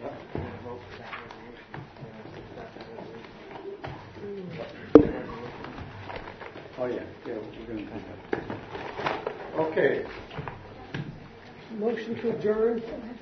Oh, yeah, yeah, we're going to do that. Okay. Motion to adjourn.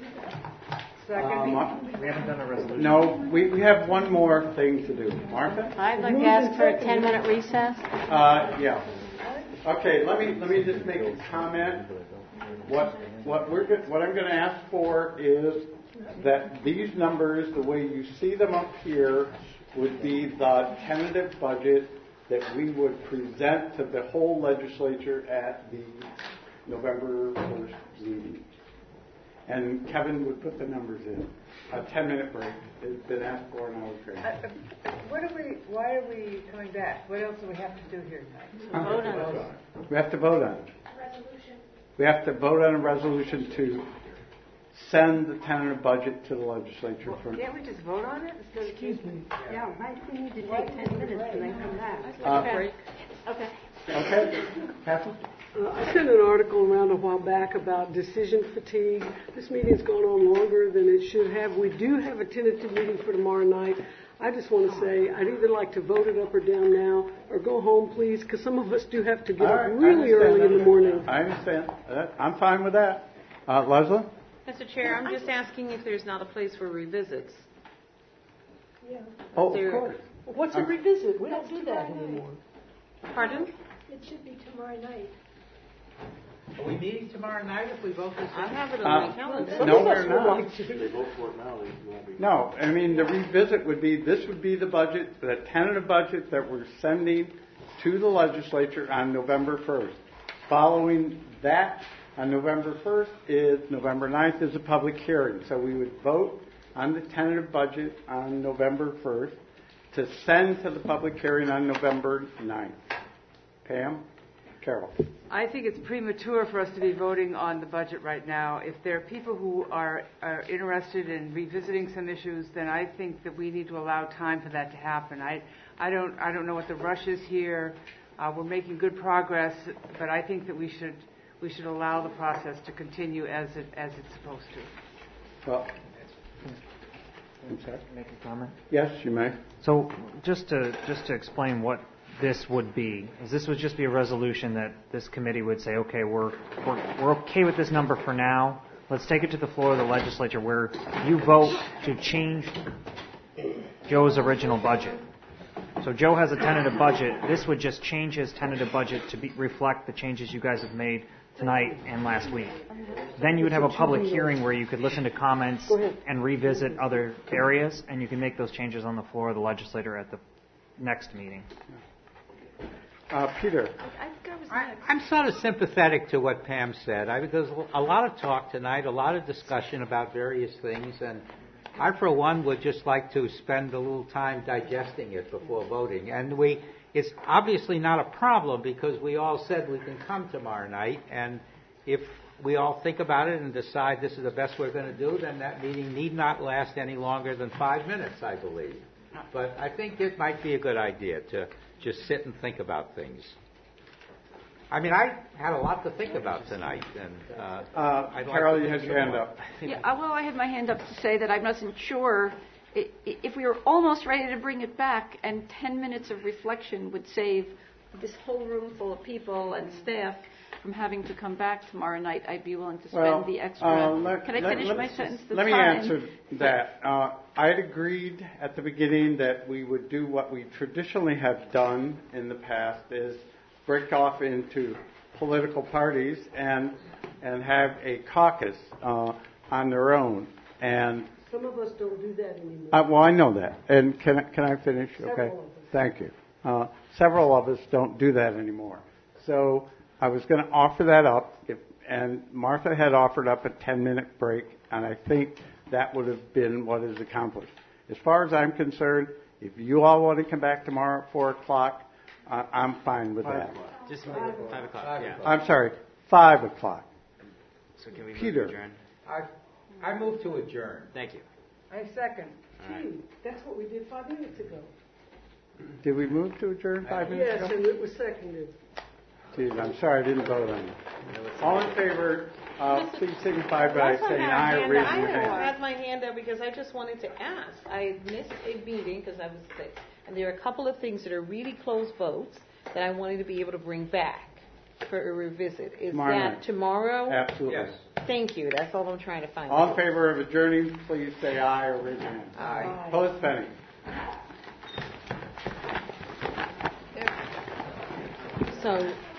Um, We haven't done a resolution. No, we, we have one more thing to do. Martha? I'd like to ask for a ten-minute recess. Uh, yeah. Okay, let me, let me just make a comment. What, what we're, go- what I'm going to ask for is that these numbers, the way you see them up here, would be the tentative budget that we would present to the whole legislature at the November first meeting. And Kevin would put the numbers in. A ten-minute break has been asked for, and I was great. Uh, What are we, why are we coming back? What else do we have to do here tonight? Vote on it. We have to vote on it. We have to vote on a resolution to send the tentative budget to the legislature for. Can't we just vote on it? instead of- Excuse me. Yeah, why do we need to take ten minutes and then come back? Uh, Okay. Okay, Catherine? Uh, I sent an article around a while back about decision fatigue. This meeting's gone on longer than it should have. We do have a tentative meeting for tomorrow night. I just want to say I'd either like to vote it up or down now, or go home, please, because some of us do have to get All up right, I really understand early that. in the morning. I understand. Uh, I'm fine with that. Uh, Leslie? Mister Chair, I'm just asking if there's not a place for revisits. Yeah. Oh, of There- course. What's a revisit? We don't do that anymore. Pardon? It should be tomorrow night. Are we meeting tomorrow night if we vote this? I have it Uh, on my calendar. No, we're not. If they vote for it now, they won't be. No, I mean, the revisit would be, this would be the budget, the tentative budget that we're sending to the legislature on November first. Following that, on November first is, November ninth is a public hearing. So we would vote on the tentative budget on November first to send to the public hearing on November ninth. Pam? Carol? I think it's premature for us to be voting on the budget right now. If there are people who are, are interested in revisiting some issues, then I think that we need to allow time for that to happen. I, I don't, I don't know what the rush is here. Uh, we're making good progress, but I think that we should, we should allow the process to continue as it, as it's supposed to. Well, I'm sorry? Make a comment? Yes, you may. So just to just to explain what this would be, is this would just be a resolution that this committee would say, okay, we're we're, we're okay with this number for now. Let's take it to the floor of the legislature where you vote to change Joe's original budget. So Joe has a tentative budget. This would just change his tentative budget to be, reflect the changes you guys have made tonight and last week. Then you would have a public hearing where you could listen to comments and revisit other areas, and you can make those changes on the floor of the legislature at the next meeting. Uh, Peter. I, I'm sort of sympathetic to what Pam said. I, there's a lot of talk tonight, a lot of discussion about various things, and I, for one, would just like to spend a little time digesting it before voting. And we, it's obviously not a problem because we all said we can come tomorrow night, and if we all think about it and decide this is the best we're going to do, then that meeting need not last any longer than five minutes, I believe. But I think it might be a good idea to just sit and think about things. I mean, I had a lot to think about tonight, and uh, uh, I'd Carol, like you to had your hand up. Yeah, uh, well, I had my hand up to say that I wasn't sure i- i- if we were almost ready to bring it back, and ten minutes of reflection would save this whole room full of people and staff from having to come back tomorrow night. I'd be willing to spend Well, the extra. uh, let, Can I let, finish let, my sentence? The Let me time? answer that. Uh, I had agreed at the beginning that we would do what we traditionally have done in the past, is break off into political parties and and have a caucus uh, on their own. And Some of us don't do that anymore. I, well, I know that. And can I- can I finish? Several Okay. of us. Thank you. Uh, several of us don't do that anymore. So I was going to offer that up, if, and Martha had offered up a ten-minute break, and I think that would have been what is accomplished. As far as I'm concerned, if you all want to come back tomorrow at four o'clock, I, I'm fine with that. Just five o'clock. Yeah. I'm sorry, five o'clock. So can we move Peter. to adjourn? I, I move to adjourn. Thank you. I second. All right. Gee, that's what we did five minutes ago. Did we move to adjourn five minutes Yes, ago? and it was seconded. Geez, I'm sorry, I didn't vote on it. All in favor, uh, please signify by saying aye or raising your I hand. had my hand up because I just wanted to ask. I missed a meeting because I was sick, and there are a couple of things that are really close votes that I wanted to be able to bring back for a revisit. Is Tomorrow that night. tomorrow? Absolutely. Yes. Thank you. That's all I'm trying to find All in out. favor of adjourning, please say aye or raise your hand. Aye. Opposed, Penny. So